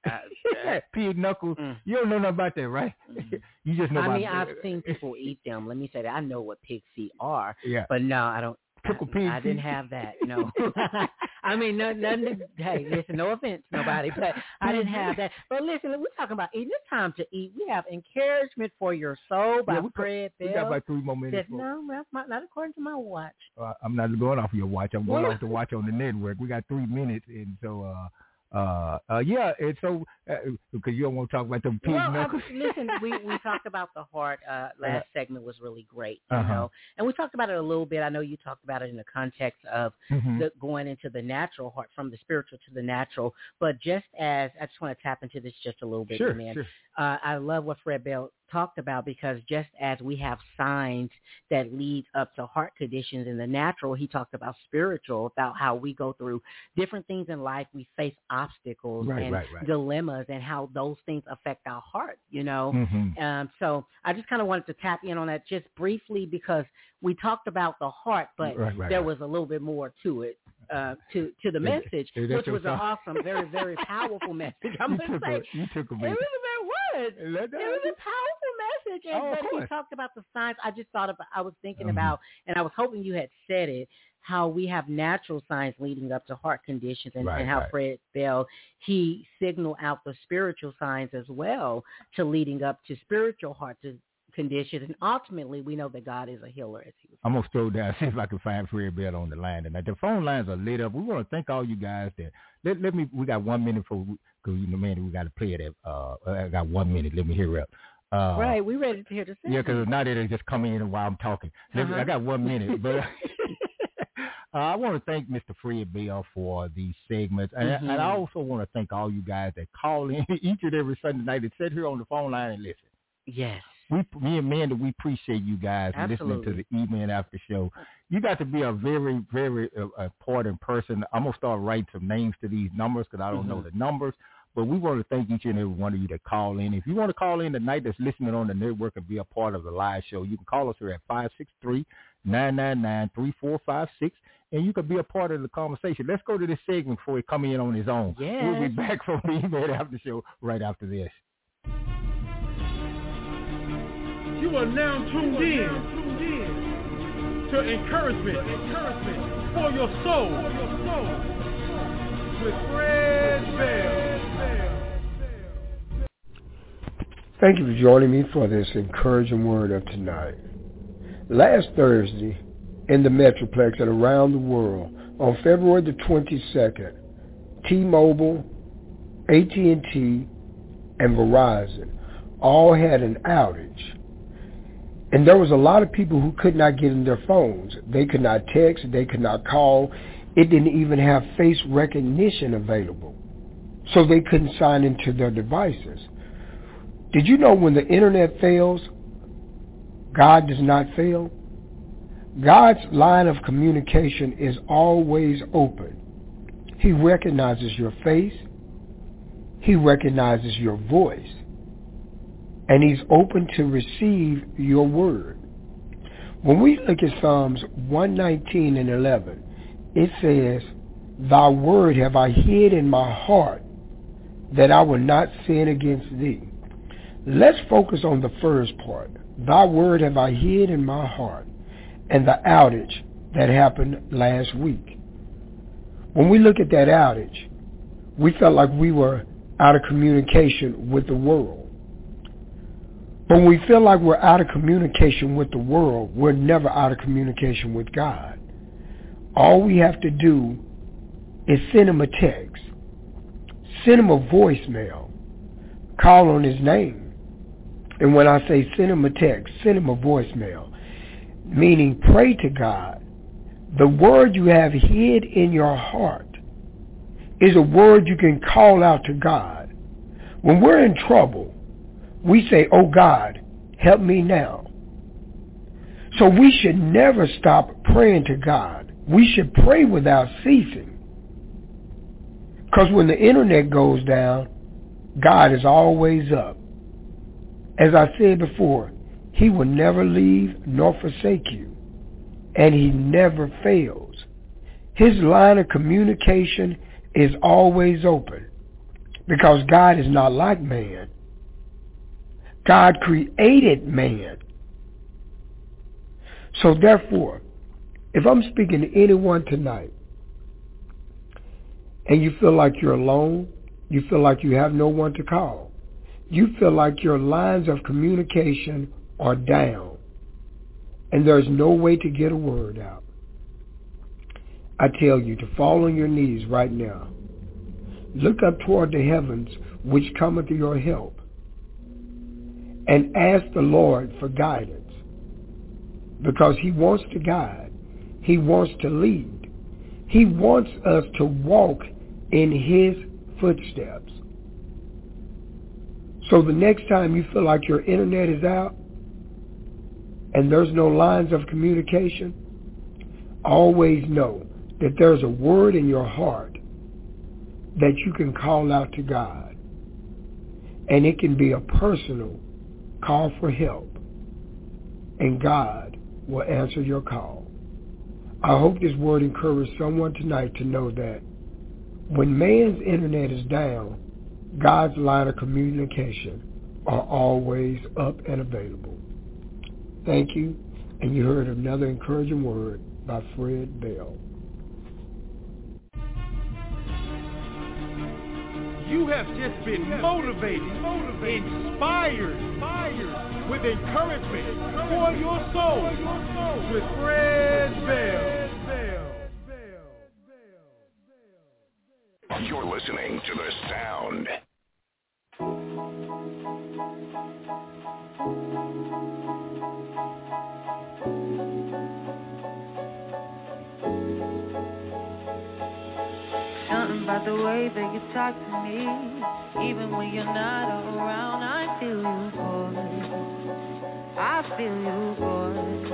Pig knuckles. You don't know nothing about that, right? You just know. I've seen people eat them. Let me say that I know what pig feet are. Yeah. But no, I don't. I didn't have that. No. I mean, nothing. Hey, listen, no offense, nobody, but I didn't have that. But listen, we're talking about eating. It's time to eat. We have Encouragement for Your Soul by Fred Bell. We got about 3 more minutes. No, that's not according to my watch. I'm not going off your watch. I'm going off the watch on the network. We got 3 minutes, and so. And so because you don't want to talk about them pig knuckles. Listen, we talked about the heart. Last segment was really great, you know, and we talked about it a little bit. I know you talked about it in the context of going into the natural heart, from the spiritual to the natural. But just as I just want to tap into this just a little bit, man. Sure. I love what Fred Bell talked about, because just as we have signs that lead up to heart conditions in the natural, he talked about spiritual, about how we go through different things in life. We face obstacles and dilemmas, and how those things affect our heart, you know. So I just kind of wanted to tap in on that just briefly, because we talked about the heart, but there was a little bit more to it, to the message, which was an awesome, very, very powerful message. I'm going to say you took a it was it was a powerful message, and but he talked about the signs. I just I was thinking about, and I was hoping you had said it, how we have natural signs leading up to heart conditions, and how Fred Bell, he signaled out the spiritual signs as well to leading up to spiritual heart conditions. And ultimately, we know that God is a healer. I'm going to scroll down, see if I can find Fred Bell on the line tonight. The phone lines are lit up. We want to thank all you guys that, we got 1 minute because, man, we got to play it. I got 1 minute. Let me hear it. Right, we ready to hear the same. Yeah, because now they're just coming in while I'm talking. I got 1 minute, but I want to thank Mr. Fred Bell for these segments, and I also want to thank all you guys that call in each and every Sunday night and sit here on the phone line and listen. Yes. Me and Amanda, we appreciate you guys listening to the E-Man After Show. You got to be a very, very important person. I'm going to start writing some names to these numbers because I don't know the numbers. But we want to thank each and every one of you that call in. If you want to call in tonight that's listening on the network and be a part of the live show, you can call us here at 563-999-3456, and you can be a part of the conversation. Let's go to this segment before he come in on his own. Yes. We'll be back from the E-Man After Show right after this. You are now tuned in to encouragement for your soul with Fred Bell. Thank you for joining me for this encouraging word of tonight. Last Thursday, in the Metroplex and around the world, on February the 22nd, T-Mobile, AT&T, and Verizon all had an outage. And there was a lot of people who could not get in their phones. They could not text. They could not call. It didn't even have face recognition available. So they couldn't sign into their devices. Did you know when the internet fails, God does not fail? God's line of communication is always open. He recognizes your face. He recognizes your voice. And he's open to receive your word. When we look at Psalms 119 and 11, it says, Thy word have I hid in my heart, that I will not sin against thee. Let's focus on the first part. Thy word have I hid in my heart, and the outage that happened last week. When we look at that outage, we felt like we were out of communication with the world. But when we feel like we're out of communication with the world, we're never out of communication with God. All we have to do is send him a text, send him a voicemail, call on his name. And when I say send him a text, send him a voicemail, meaning pray to God. The word you have hid in your heart is a word you can call out to God. When we're in trouble, we say, oh God, help me now. So we should never stop praying to God. We should pray without ceasing. Because when the internet goes down, God is always up. As I said before, he will never leave nor forsake you. And he never fails. His line of communication is always open. Because God is not like man. God created man. So therefore, if I'm speaking to anyone tonight, and you feel like you're alone, you feel like you have no one to call, you feel like your lines of communication are down, and there's no way to get a word out, I tell you to fall on your knees right now. Look up toward the heavens, which cometh to your help, and ask the Lord for guidance, because he wants to guide. He wants to lead. He wants us to walk in his footsteps. So the next time you feel like your internet is out and there's no lines of communication, always know that there's a word in your heart that you can call out to God. And it can be a personal call for help. And God will answer your call. I hope this word encourages someone tonight to know that when man's internet is down, God's line of communication are always up and available. Thank you. And you heard another encouraging word by Fred Bell. You have just been motivated, inspired with encouragement for your soul with Fred Bell. You're listening to The Sound. Something about the way that you talk to me, even when you're not around, I feel you, boy. I feel you, boy.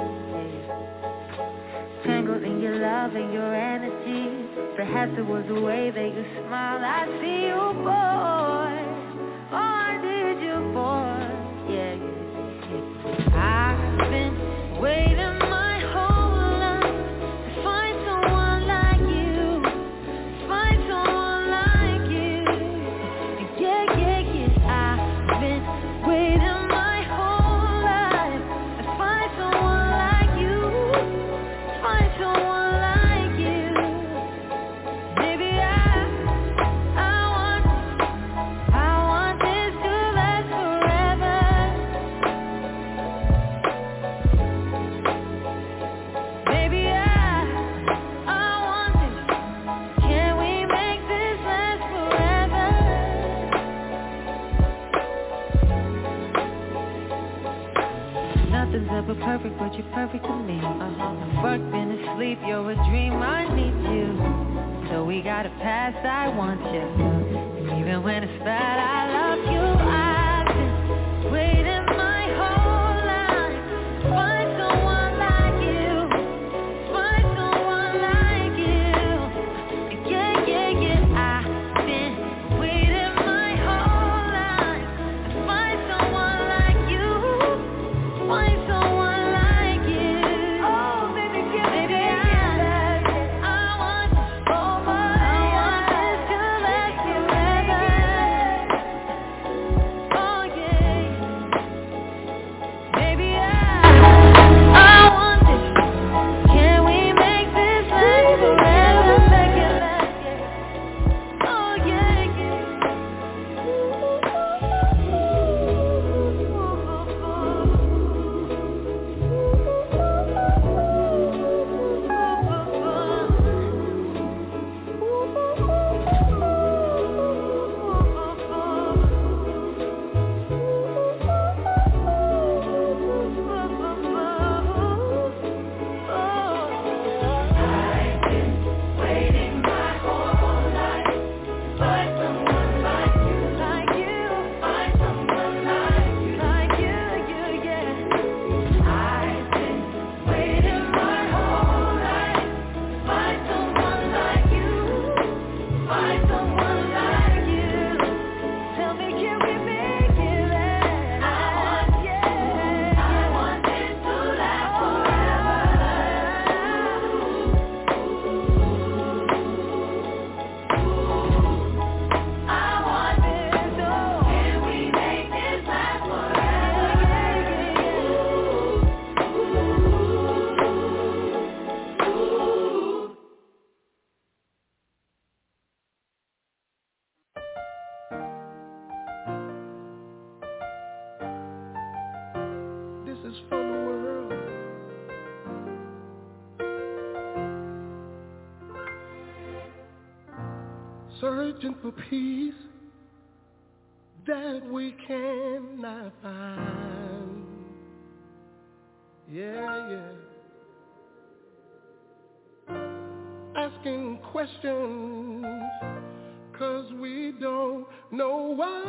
Yeah. Tangled in your love and your energy, perhaps it was the way that you smiled. I see you, boy. Oh, I did you, boy. Yeah, yeah, yeah. I've been waiting my whole life to find someone like you, find someone like you. Yeah, yeah, yeah. I've been waiting my whole life to find someone like you, find someone like you. Maybe I want this to last forever. Maybe I want this. Can we make this last forever? Nothing's ever perfect, but you're perfect to me. I've worked, been asleep, you're a dream, I need you. So we got a past, I want you. And even when it's bad, I love you. I've been waiting my whole life to find someone like you, find someone like you. Yeah, yeah, yeah. I've been waiting my whole life to find someone like you, find someone like you. Oh, baby, give me that. I want this to last forever. Oh, yeah. Maybe I want this. Can we make this last forever? Make it last, yeah. Oh, yeah, waiting my whole life. Find someone like you, find someone like you, yeah. I've been waiting my whole life. Find someone like you, find someone like you. Tell me, can we make it last? I want this to last forever. I want this, oh. Can we make this last forever? This is for the world. Searching for peace that we cannot find. Yeah, yeah. Asking questions 'cause we don't know why.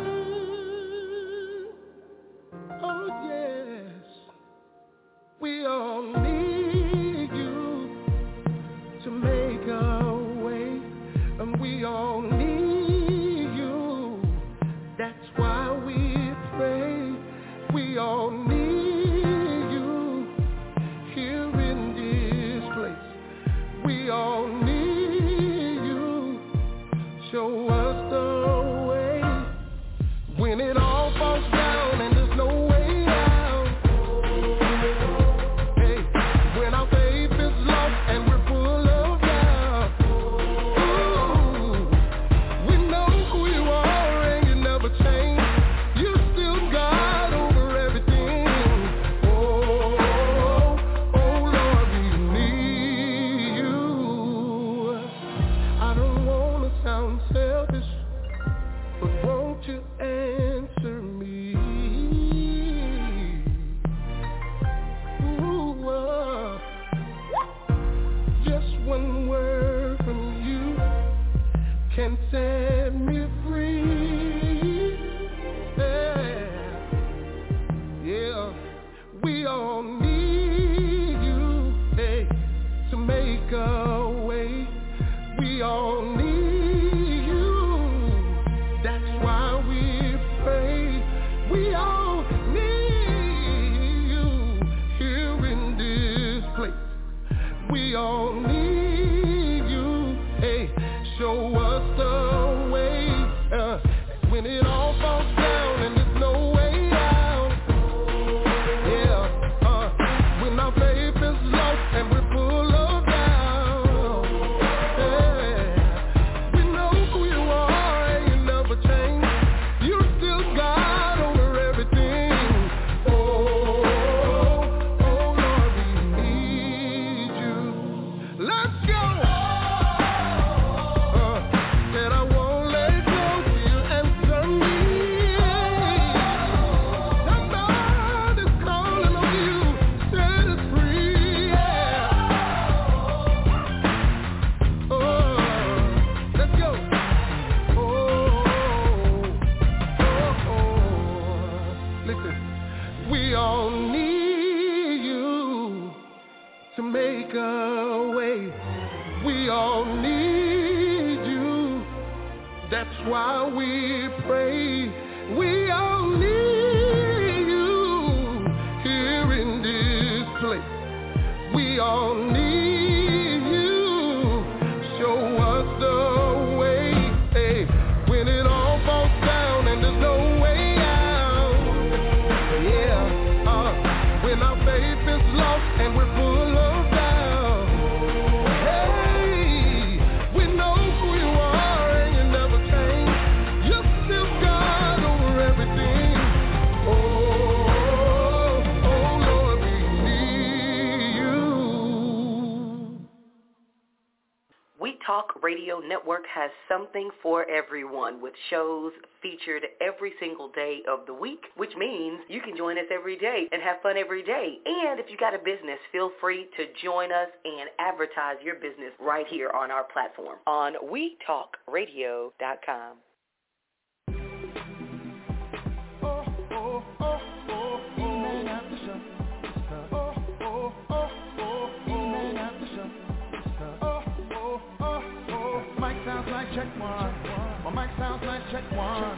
Oh, yes. We all need you to make our way, and we all need you. That's why we pray. We all need you here in this place. We all need you. Show us the way when it and set me free. Yeah, we all need you, hey, to make a way. We all need you, that's why we pray. We all need you here in this place. We all need you, hey, show us the way. When it all falls down and there's no way out, yeah, when our faith is lost and we're full of doubt, yeah, we know who you are and you never change. You still God over everything. Oh, Lord, we need you. Let's go. Said I won't let go till you answer me. Somebody's calling on you, set us free. Yeah. Oh, let's go. Listen, we all need you to make a way. We all need you, that's why we pray. We all need you here in this place. We all need you, show us the way. Hey, when it all falls down and there's no way out, yeah, when our faith is lost and we're full of doubt, hey, we know who you are and you never change. You're still God over everything. Oh, Lord, we need you. We Talk Radio Network has something for everyone with shows featured every single day of the week, which means you can join us every day and have fun every day. And if you got a business, feel free to join us and advertise your business right here on our platform on WeTalkRadio.com. Mic sounds like check one. My mic sounds like check one.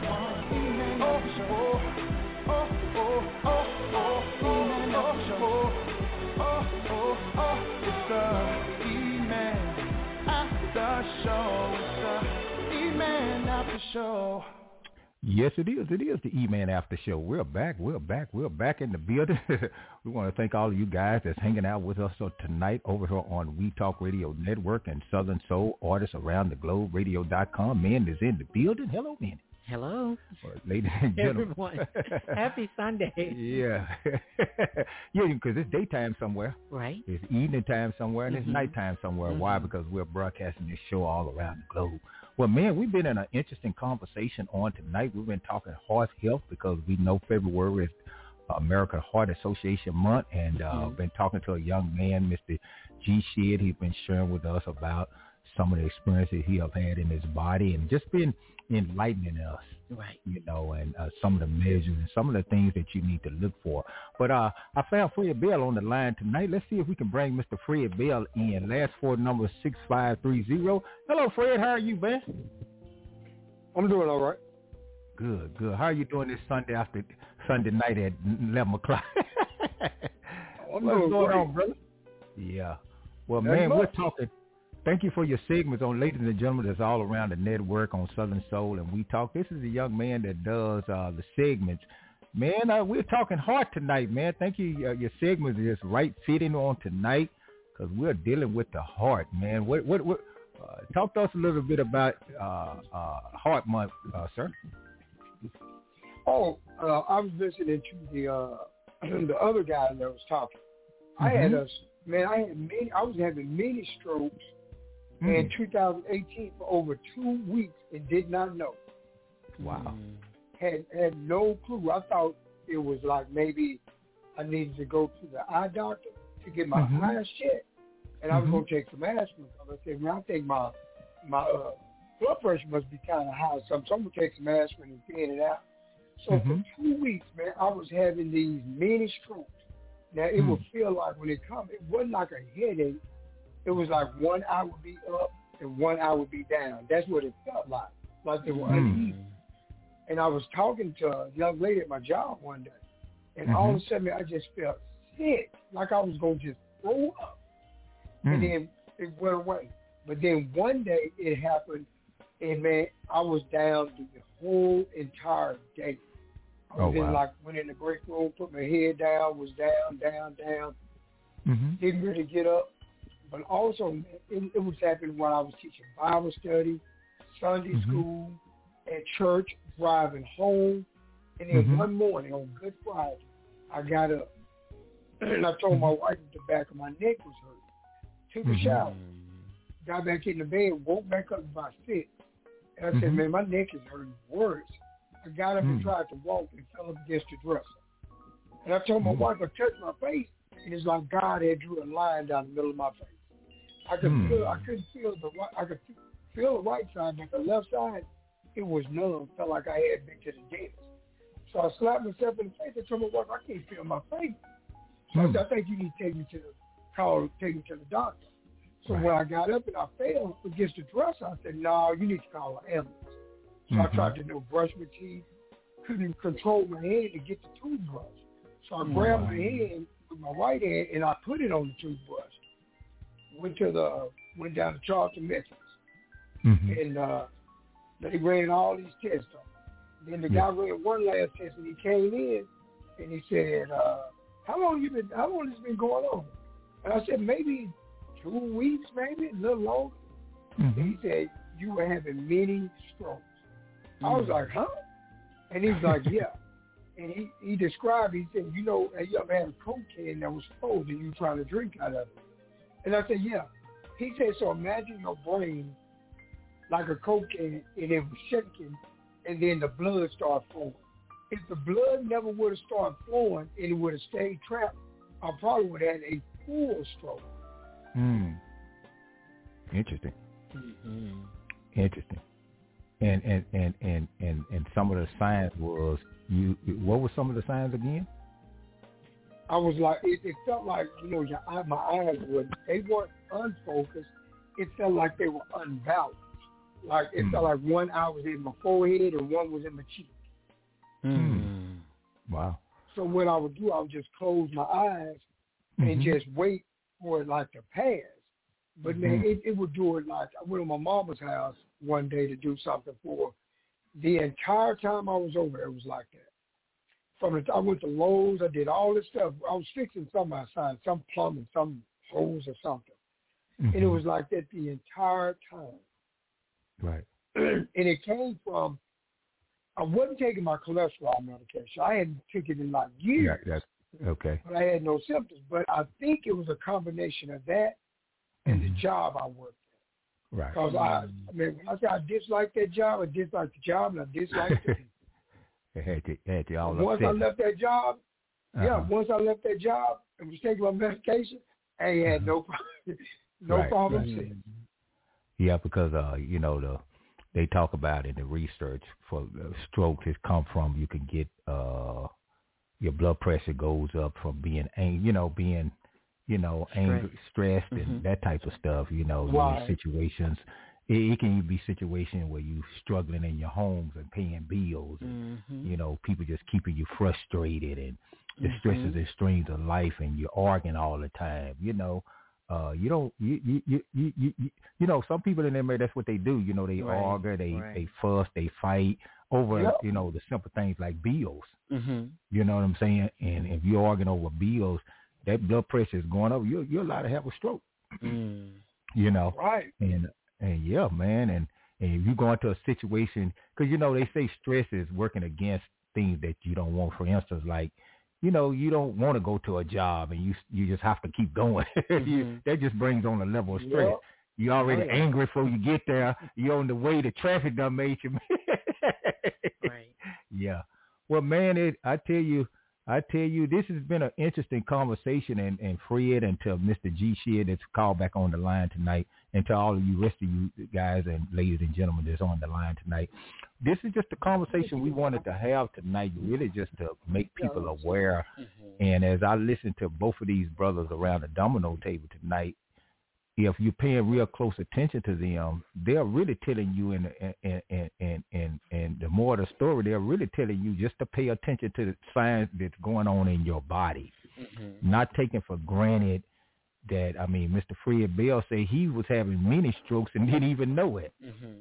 It's the E-Man After Show. It's the E-Man After Show. Yes, it is. It is the E-Man After Show. We're back in the building. We want to thank all of you guys that's hanging out with us tonight over here on We Talk Radio Network and Southern Soul Artists Around the Globe Radio.com. Man is in the building. Hello, man. Hello. Ladies and gentlemen. Everyone. Happy Sunday. Yeah. Yeah, because it's daytime somewhere. Right. It's evening time somewhere, and it's nighttime somewhere. Mm-hmm. Why? Because we're broadcasting this show all around the globe. Well, man, we've been in an interesting conversation on tonight. We've been talking heart health because we know February is American Heart Association Month, and been talking to a young man, Mr. G. Shedd. He's been sharing with us about some of the experiences he have had in his body and just been enlightening us, right? You know, and some of the measures and some of the things that you need to look for. But I found Fred Bell on the line tonight. Let's see if we can bring Mr. Fred Bell in. Last four number is 6530. Hello, Fred. How are you, man? I'm doing all right. Good. How are you doing this Sunday night at 11 o'clock? I'm What's doing going great. on, brother? Yeah. Well, Nothing man, much. we're talking. Thank you for your segments on Ladies and Gentlemen that's all around the network on Southern Soul and We Talk. This is a young man that does the segments. Man, we're talking heart tonight, man. Thank you. Your segments is right fitting on tonight because we're dealing with the heart, man. What talk to us a little bit about Heart Month, sir. I was listening to the other guy that was talking. Mm-hmm. I was having many strokes in 2018 for over 2 weeks and did not know. Wow. Had no clue. I thought it was like maybe I needed to go to the eye doctor to get my eyes checked, and I was going to take some aspirin. I said, man, I think my blood pressure must be kind of high. So I'm going to take some aspirin and thin it out. So for 2 weeks, man, I was having these mini strokes. Now, it would feel like when it comes, it wasn't like a headache. It was like 1 eye would be up and 1 eye would be down. That's what it felt like they were uneven. And I was talking to a young lady at my job one day, and all of a sudden I just felt sick, like I was going to just throw up. And then it went away. But then one day it happened, and, man, I was down the whole entire day. I was went in the break room, put my head down, was down. Didn't really get up. But also, it was happening while I was teaching Bible study, Sunday school, at church, driving home. And then one morning on Good Friday, I got up, and I told my wife the back of my neck was hurting. Took a shower, got back in the bed, woke back up about 6. And I said, man, my neck is hurting worse. I got up and tried to walk and fell up against the dresser. And I told my wife, I touched my face, and it's like God had drew a line down the middle of my face. I could feel the right side, but the left side, it was numb. Felt like I had been to the dentist. So I slapped myself in the face and told my wife, I can't feel my face. So I said, I think you need to take me to the doctor. So when I got up and I fell against the dresser, I said, no, you need to call an ambulance. So I tried to brush my teeth, couldn't control my hand to get the toothbrush. So I grabbed my hand with my right hand and I put it on the toothbrush. Went down to Charlton Methodist, and they ran all these tests on me. Then the guy ran one last test, and he came in and he said, "How long has this been going on?" And I said, "Maybe 2 weeks, maybe a little longer." And he said, "You were having many strokes." I was like, "Huh?" And he's like, "Yeah." And he described, he said, "You know, you ever had a Coke can that was frozen and you trying to drink out of it?" And I said, "Yeah." He said, "So imagine your brain like a Coke can, and it was shaking, and then the blood started flowing. If the blood never would have started flowing and it would have stayed trapped, I probably would have had a full stroke." Interesting. Interesting. And some of the signs was what were some of the signs again? I was like, it felt like, my eyes they weren't unfocused. It felt like they were unbalanced. Like it felt like one eye was in my forehead and one was in my cheek. Wow. So what I would do, I would just close my eyes and just wait for it like to pass. But man, it would do it like I went to my mama's house one day to do something for her. The entire time I was over there, it was like that. I went to Lowe's, I did all this stuff. I was fixing something outside, some plumbing, some hose or something. And it was like that the entire time. Right. And it came from, I wasn't taking my cholesterol medication. I hadn't taken it in like years. Yeah, that's okay. But I had no symptoms. But I think it was a combination of that and the job I worked at. Right. Because when I said I disliked that job, I disliked the job, and I disliked it. Had you all once upset. I left that job, once I left that job and was taking my medication, I ain't had no problem since. Yeah, because they talk about in the research for strokes has come from you can get your blood pressure goes up from being angry, stressed, and that type of stuff. Situations. It can be situations where you struggling in your homes and paying bills, and people just keeping you frustrated, and the stresses and strains of life, and you're arguing all the time. Some people in there, that's what they do. They argue, they fuss, they fight over, the simple things like bills. You know what I'm saying? And if you're arguing over bills, that blood pressure is going up. You're allowed to have a stroke. Right. And yeah, man, and if you go into a situation, because they say stress is working against things that you don't want. For instance, like you don't want to go to a job and you just have to keep going. That just brings on a level of stress. Yep. You're already angry before you get there. You're on the way. The traffic done made you. Right. Yeah. Well, man, I tell you, I tell you, this has been an interesting conversation, and Fred and to Mr. G. Shed that's called back on the line tonight, and to all of you rest of you guys and ladies and gentlemen that's on the line tonight. This is just a conversation we wanted to have tonight, really just to make people aware. And as I listen to both of these brothers around the domino table tonight, if you're paying real close attention to them, they're really telling you, and the more of the story, they're really telling you just to pay attention to the signs that's going on in your body, not taking for granted that. I mean, Mr. Fred Bell said he was having many strokes and didn't even know it.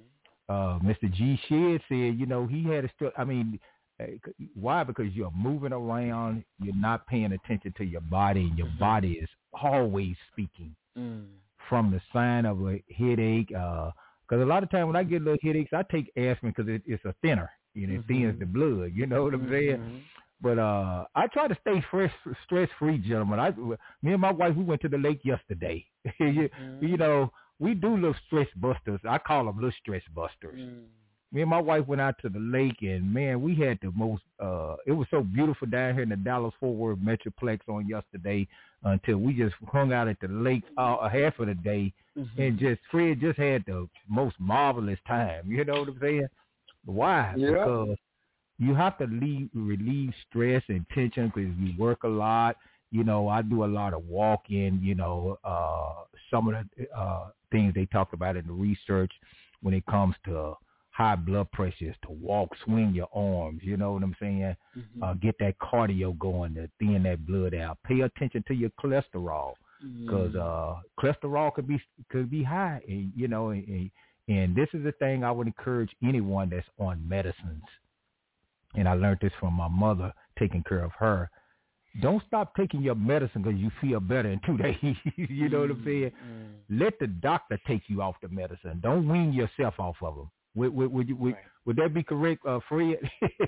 Mr. G. Shed said, you know, he had a stroke. I mean, why? Because you're moving around, you're not paying attention to your body, and your body is always speaking. From the sign of a headache, because a lot of times when I get little headaches, I take aspirin because it's a thinner, you know, it thins the blood, you know what I'm saying? But I try to stay stress-free, gentlemen. Me and my wife, we went to the lake yesterday. You know, we do little stress busters. I call them little stress busters. Me and my wife went out to the lake, and, man, we had the most it was so beautiful down here in the Dallas-Fort Worth Metroplex on yesterday until we just hung out at the lake half of the day, and Fred just had the most marvelous time. You know what I'm saying? Why? Yeah. Because you have to relieve stress and tension because you work a lot. You know, I do a lot of walking, you know, some of the things they talk about in the research when it comes to high blood pressure is to walk, swing your arms, you know what I'm saying? Get that cardio going to thin that blood out. Pay attention to your cholesterol because cholesterol could be high, and, you know, and this is the thing I would encourage anyone that's on medicines. And I learned this from my mother taking care of her. Don't stop taking your medicine because you feel better in 2 days. You know what I'm saying? Let the doctor take you off the medicine. Don't wean yourself off of them. Would that be correct, Fred?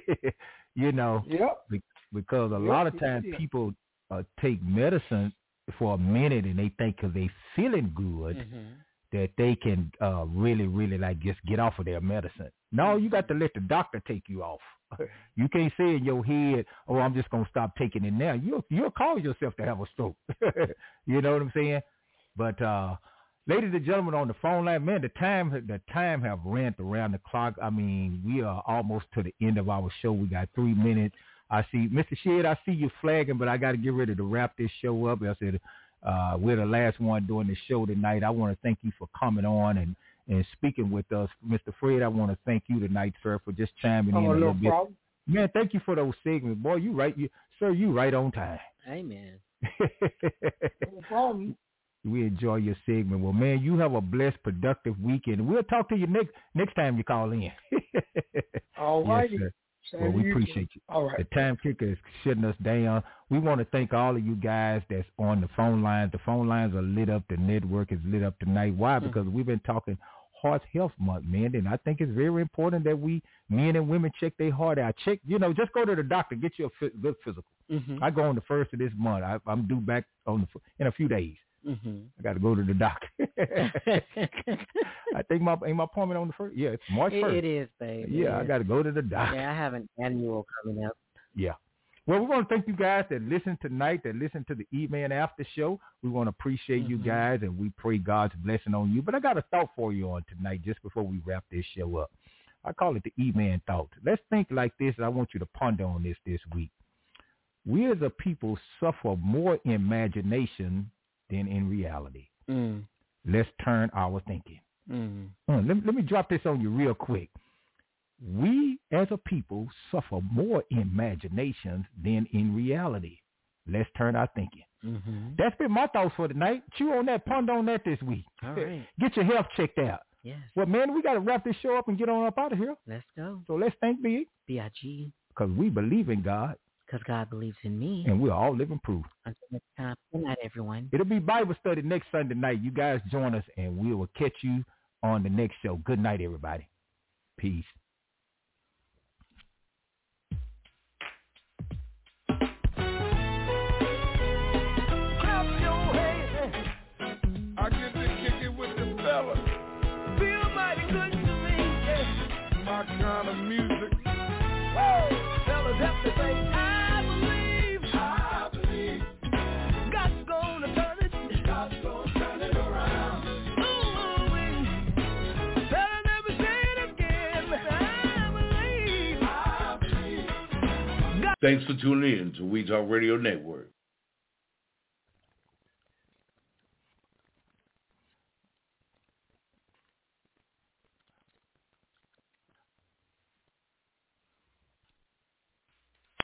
You know, because a lot of times people take medicine for a minute and they think because they feeling good that they can really, really like just get off of their medicine. No, you got to let the doctor take you off. You can't say in your head, "Oh, I'm just gonna stop taking it now." You'll cause yourself to have a stroke. You know what I'm saying? But ladies and gentlemen on the phone line, man, the time have ran around the clock. I mean, we are almost to the end of our show. We got 3 minutes. I see, Mr. Shed, I see you flagging, but I got to get ready to wrap this show up. I said, we're the last one doing the show tonight. I want to thank you for coming on and speaking with us. Mr. Fred, I want to thank you tonight, sir, for just chiming in a little bit. Problem. Man, thank you for those segments. Boy, you right on time. Amen. No problem. We enjoy your segment. Well, man, you have a blessed, productive weekend. We'll talk to you next time you call in. All right. Yes, well, we appreciate you. All right. The time kicker is shutting us down. We want to thank all of you guys that's on the phone lines. The phone lines are lit up. The network is lit up tonight. Why? Because we've been talking Heart Health Month, man, and I think it's very important that men and women, check their heart out. Just go to the doctor, get you a good physical. I go on the 1st of this month. I'm due back in a few days. I got to go to the doctor. I think my appointment on the 1st. Yeah, it's March 1st. It is, baby. Yeah, I got to go to the doctor. Yeah, I have an annual coming up. Yeah. Well, we want to thank you guys that listen tonight, that listen to the E-Man After Show. We want to appreciate you guys, and we pray God's blessing on you. But I got a thought for you on tonight just before we wrap this show up. I call it the E-Man Thought. Let's think like this, and I want you to ponder on this week. We as a people suffer more in imagination than in reality. Let's turn our thinking. Let me drop this on you real quick. We as a people suffer more in imaginations than in reality. Let's turn our thinking. That's been my thoughts for tonight. Chew on that, ponder on that this week. All right. Get your health checked out. Yes. Well, man, we got to wrap this show up and get on up out of here. Let's go. So let's think big. B-I-G. Because we believe in God. Because God believes in me. And we're all living proof. Until next time, good night, everyone. It'll be Bible study next Sunday night. You guys join us, and we will catch you on the next show. Good night, everybody. Peace. I get to kick it with the fellas. Feel mighty good to me, yeah. My kind of music. Woo! Fellas have to say, I believe. Thanks for tuning in to We Talk Radio Network.